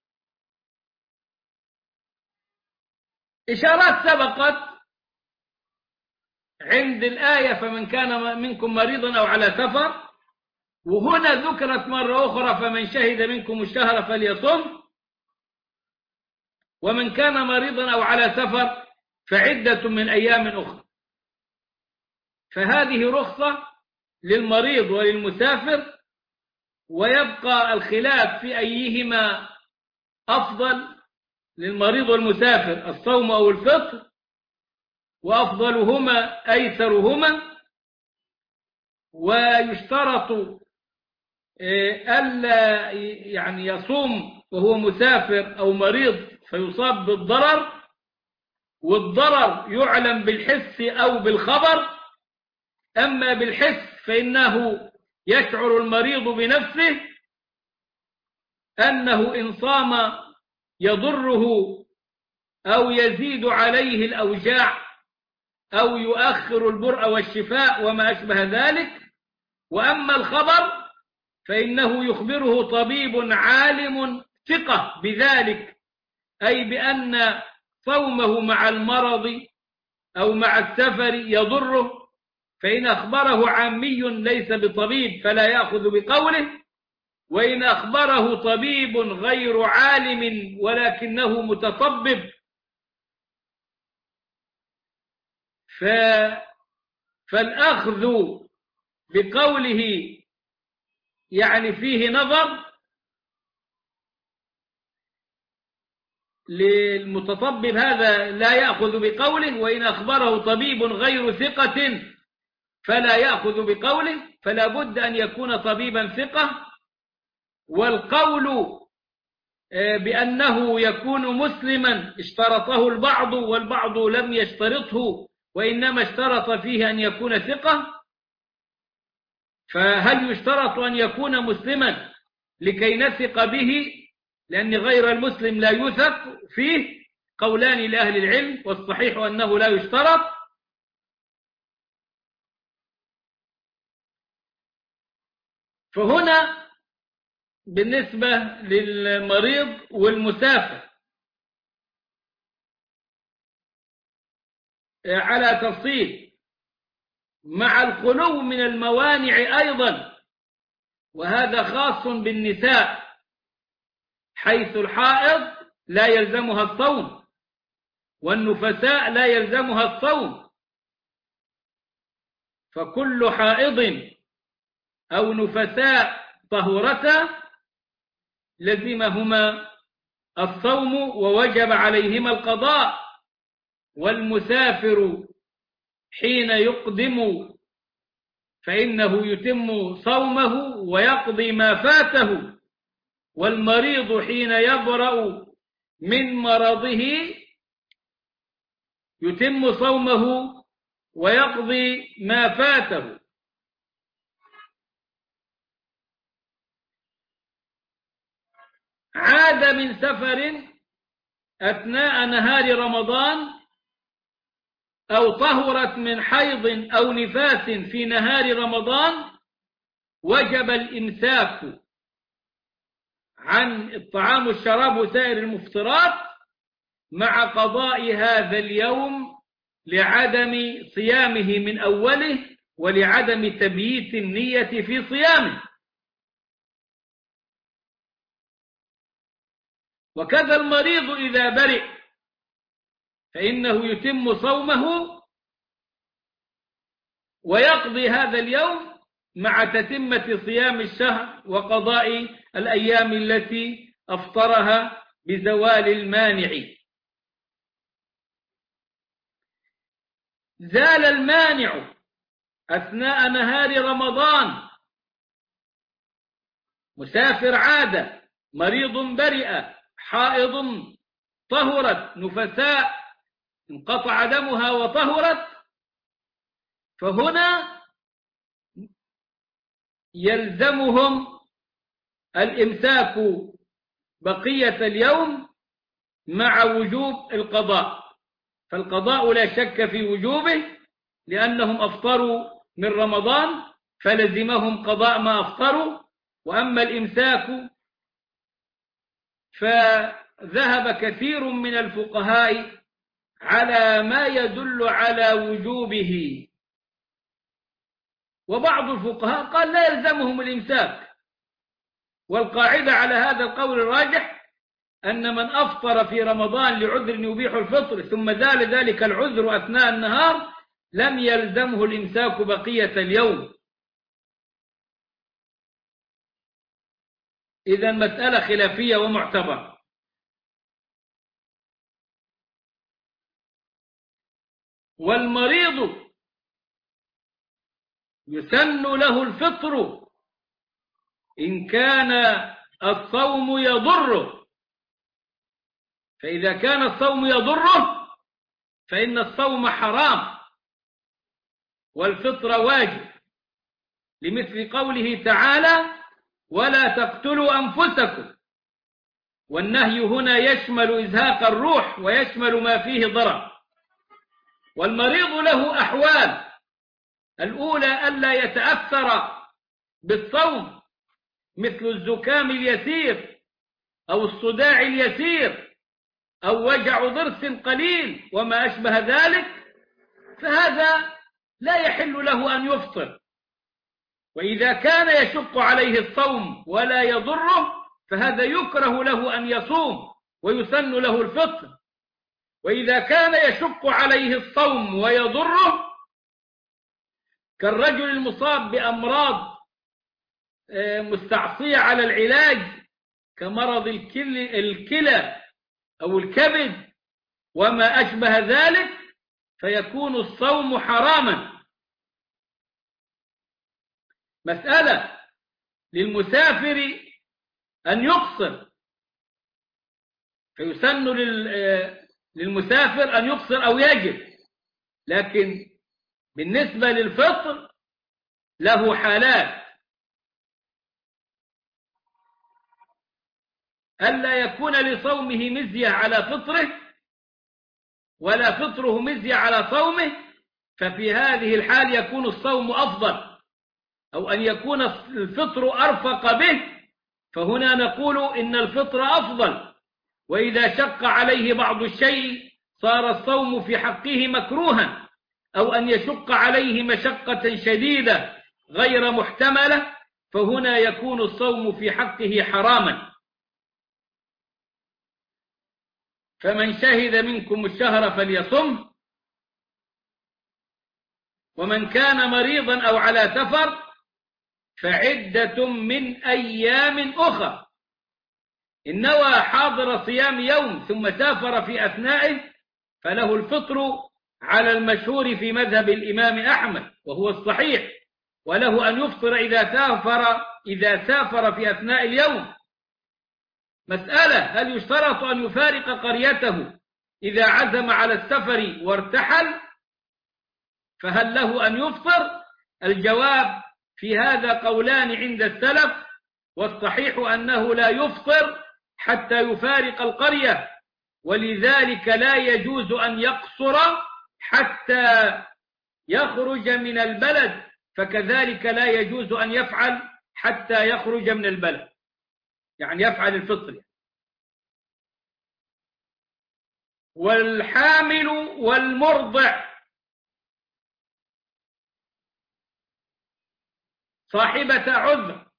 إشارات سبقت عند الآية فمن كان منكم مريضا أو على سفر، وهنا ذكرت مرة أخرى فمن شهد منكم الشهر فليصم، ومن كان مريضا أو على سفر فعدة من أيام أخرى. فهذه رخصة للمريض وللمسافر، ويبقى الخلاف في أيهما أفضل للمريض والمسافر، الصوم أو الفطر، وأفضلهما أيسرهما. ويشترط ألا يعني يصوم وهو مسافر أو مريض فيصاب بالضرر، والضرر يعلم بالحس أو بالخبر. أما بالحس فإنه يشعر المريض بنفسه أنه إن صام يضره أو يزيد عليه الأوجاع أو يؤخر البرء والشفاء وما أشبه ذلك. وأما الخبر فإنه يخبره طبيب عالم ثقة بذلك، أي بأن صومه مع المرض أو مع السفر يضره، فإن أخبره عامي ليس بطبيب فلا يأخذ بقوله، وإن أخبره طبيب غير عالم ولكنه متطبب فالأخذ بقوله يعني فيه نظر للمتطبب، هذا لا يأخذ بقوله. وإن أخبره طبيب غير ثقة فلا يأخذ بقوله، فلا بد أن يكون طبيبا ثقة. والقول بأنه يكون مسلما اشترطه البعض والبعض لم يشترطه، وإنما اشترط فيه أن يكون ثقة. فهل يشترط أن يكون مسلما لكي نثق به؟ لأن غير المسلم لا يثق فيه. قولان لأهل العلم، والصحيح أنه لا يشترط. فهنا بالنسبة للمريض والمسافر على تفصيل، مع الخلو من الموانع أيضا، وهذا خاص بالنساء، حيث الحائض لا يلزمها الصوم والنفساء لا يلزمها الصوم. فكل حائض أو نفساء طهورتا لزمهما الصوم ووجب عليهما القضاء. والمسافر حين يقدم فإنه يتم صومه ويقضي ما فاته، والمريض حين يبرأ من مرضه يتم صومه ويقضي ما فاته. عاد من سفر أثناء نهار رمضان أو طهرت من حيض أو نفاس في نهار رمضان، وجب الإمساك عن الطعام والشراب وسائر المفطرات مع قضاء هذا اليوم لعدم صيامه من أوله ولعدم تبييت النية في صيامه. وكذا المريض إذا برئ فإنه يتم صومه ويقضي هذا اليوم مع تتمة صيام الشهر وقضاء الأيام التي أفطرها بزوال المانع. زال المانع أثناء نهار رمضان، مسافر عاد، مريض برئ، حائض طهرت، نفساء انقطع دمها وطهرت، فهنا يلزمهم الإمساك بقية اليوم مع وجوب القضاء. فالقضاء لا شك في وجوبه لأنهم أفطروا من رمضان فلزمهم قضاء ما أفطروا. وأما الإمساك فذهب كثير من الفقهاء على ما يدل على وجوبه، وبعض الفقهاء قال لا يلزمهم الإمساك، والقاعدة على هذا القول الراجح أن من أفطر في رمضان لعذر يبيح الفطر ثم زال ذلك العذر أثناء النهار لم يلزمه الإمساك بقية اليوم. إذن مسألة خلافية ومعتبرة. والمريض يسن له الفطر إن كان الصوم يضره، فإذا كان الصوم يضره فإن الصوم حرام والفطر واجب، لمثل قوله تعالى ولا تقتلوا أنفسكم، والنهي هنا يشمل إزهاق الروح ويشمل ما فيه ضرر. والمريض له أحوال: الأولى ألا يتأثر بالصوم مثل الزكام اليسير أو الصداع اليسير أو وجع ضرس قليل وما أشبه ذلك، فهذا لا يحل له أن يفطر. وإذا كان يشق عليه الصوم ولا يضره فهذا يكره له أن يصوم ويسن له الفطر. وإذا كان يشق عليه الصوم ويضره كالرجل المصاب بأمراض مستعصية على العلاج كمرض الكلى أو الكبد وما أشبه ذلك فيكون الصوم حراما. مسألة للمسافر أن يقصر، فيسن للمسافر أن يقصر أو يجب، لكن بالنسبة للفطر له حالات: ألا يكون لصومه مزية على فطره ولا فطره مزية على صومه، ففي هذه الحال يكون الصوم أفضل، أو أن يكون الفطر أرفق به، فهنا نقول إن الفطر أفضل. وإذا شق عليه بعض الشيء صار الصوم في حقه مكروها، أو أن يشق عليه مشقة شديدة غير محتملة، فهنا يكون الصوم في حقه حراما. فمن شهد منكم الشهر فليصم، ومن كان مريضا أو على سفر فعدة من أيام أخرى. إن نوى حاضر صيام يوم ثم سافر في أثنائه فله الفطر على المشهور في مذهب الإمام أحمد وهو الصحيح، وله أن يفطر إذا سافر في أثناء اليوم. مسألة: هل يشترط أن يفارق قريته إذا عزم على السفر وارتحل؟ فهل له أن يفطر؟ الجواب في هذا قولان عند السلف، والصحيح أنه لا يفطر حتى يفارق القرية، ولذلك لا يجوز أن يقصر حتى يخرج من البلد، فكذلك لا يجوز أن يفعل حتى يخرج من البلد، يعني يفعل الفطر. والحامل والمرضع صاحبة عذر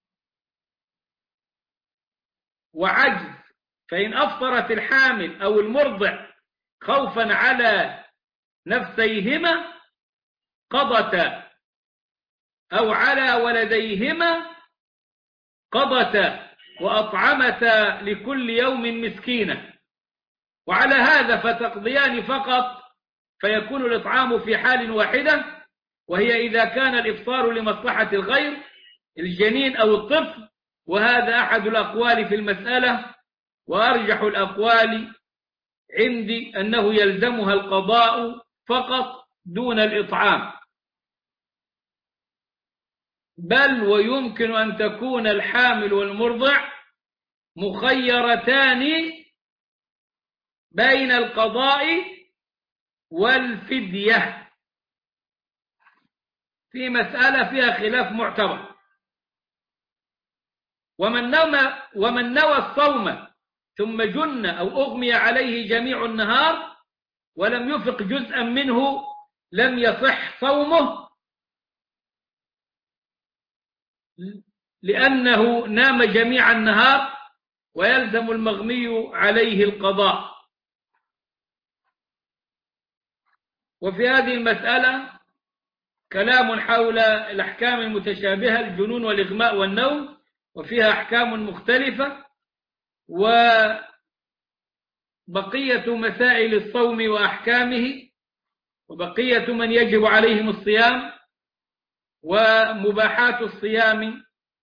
وعجز، فإن أفطرت الحامل أو المرضع خوفا على نفسيهما قضتا، أو على ولديهما قضتا، وأطعمتا لكل يوم مسكينة. وعلى هذا فتقضيان فقط، فيكون الإطعام في حال واحدة، وهي إذا كان الإفطار لمصلحة الغير الجنين أو الطفل. وهذا أحد الأقوال في المسألة، وأرجح الأقوال عندي أنه يلزمها القضاء فقط دون الإطعام، بل ويمكن أن تكون الحامل والمرضع مخيرتان بين القضاء والفدية في مسألة فيها خلاف معتبر. ومن نوى الصوم ثم جن أو أغمي عليه جميع النهار ولم يفق جزءا منه لم يصح صومه، لأنه نام جميع النهار ويلزم المغمي عليه القضاء. وفي هذه المسألة كلام حول الأحكام المتشابهة، الجنون والإغماء والنوم، وفيها أحكام مختلفة، وبقية مسائل الصوم وأحكامه، وبقية من يجب عليهم الصيام، ومباحات الصيام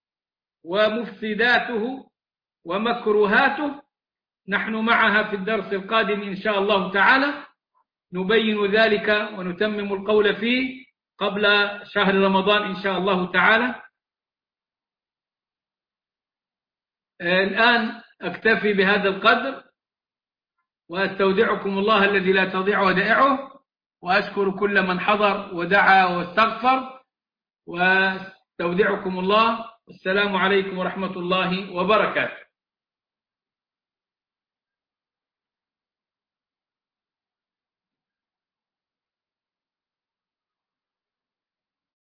ومفسداته ومكروهاته، نحن معها في الدرس القادم إن شاء الله تعالى نبين ذلك ونتمم القول فيه قبل شهر رمضان إن شاء الله تعالى. الآن أكتفي بهذا القدر، وأستودعكم الله الذي لا تضيع ودائعه، وأشكر كل من حضر ودعا واستغفر، واستودعكم الله. السلام عليكم ورحمة الله وبركاته.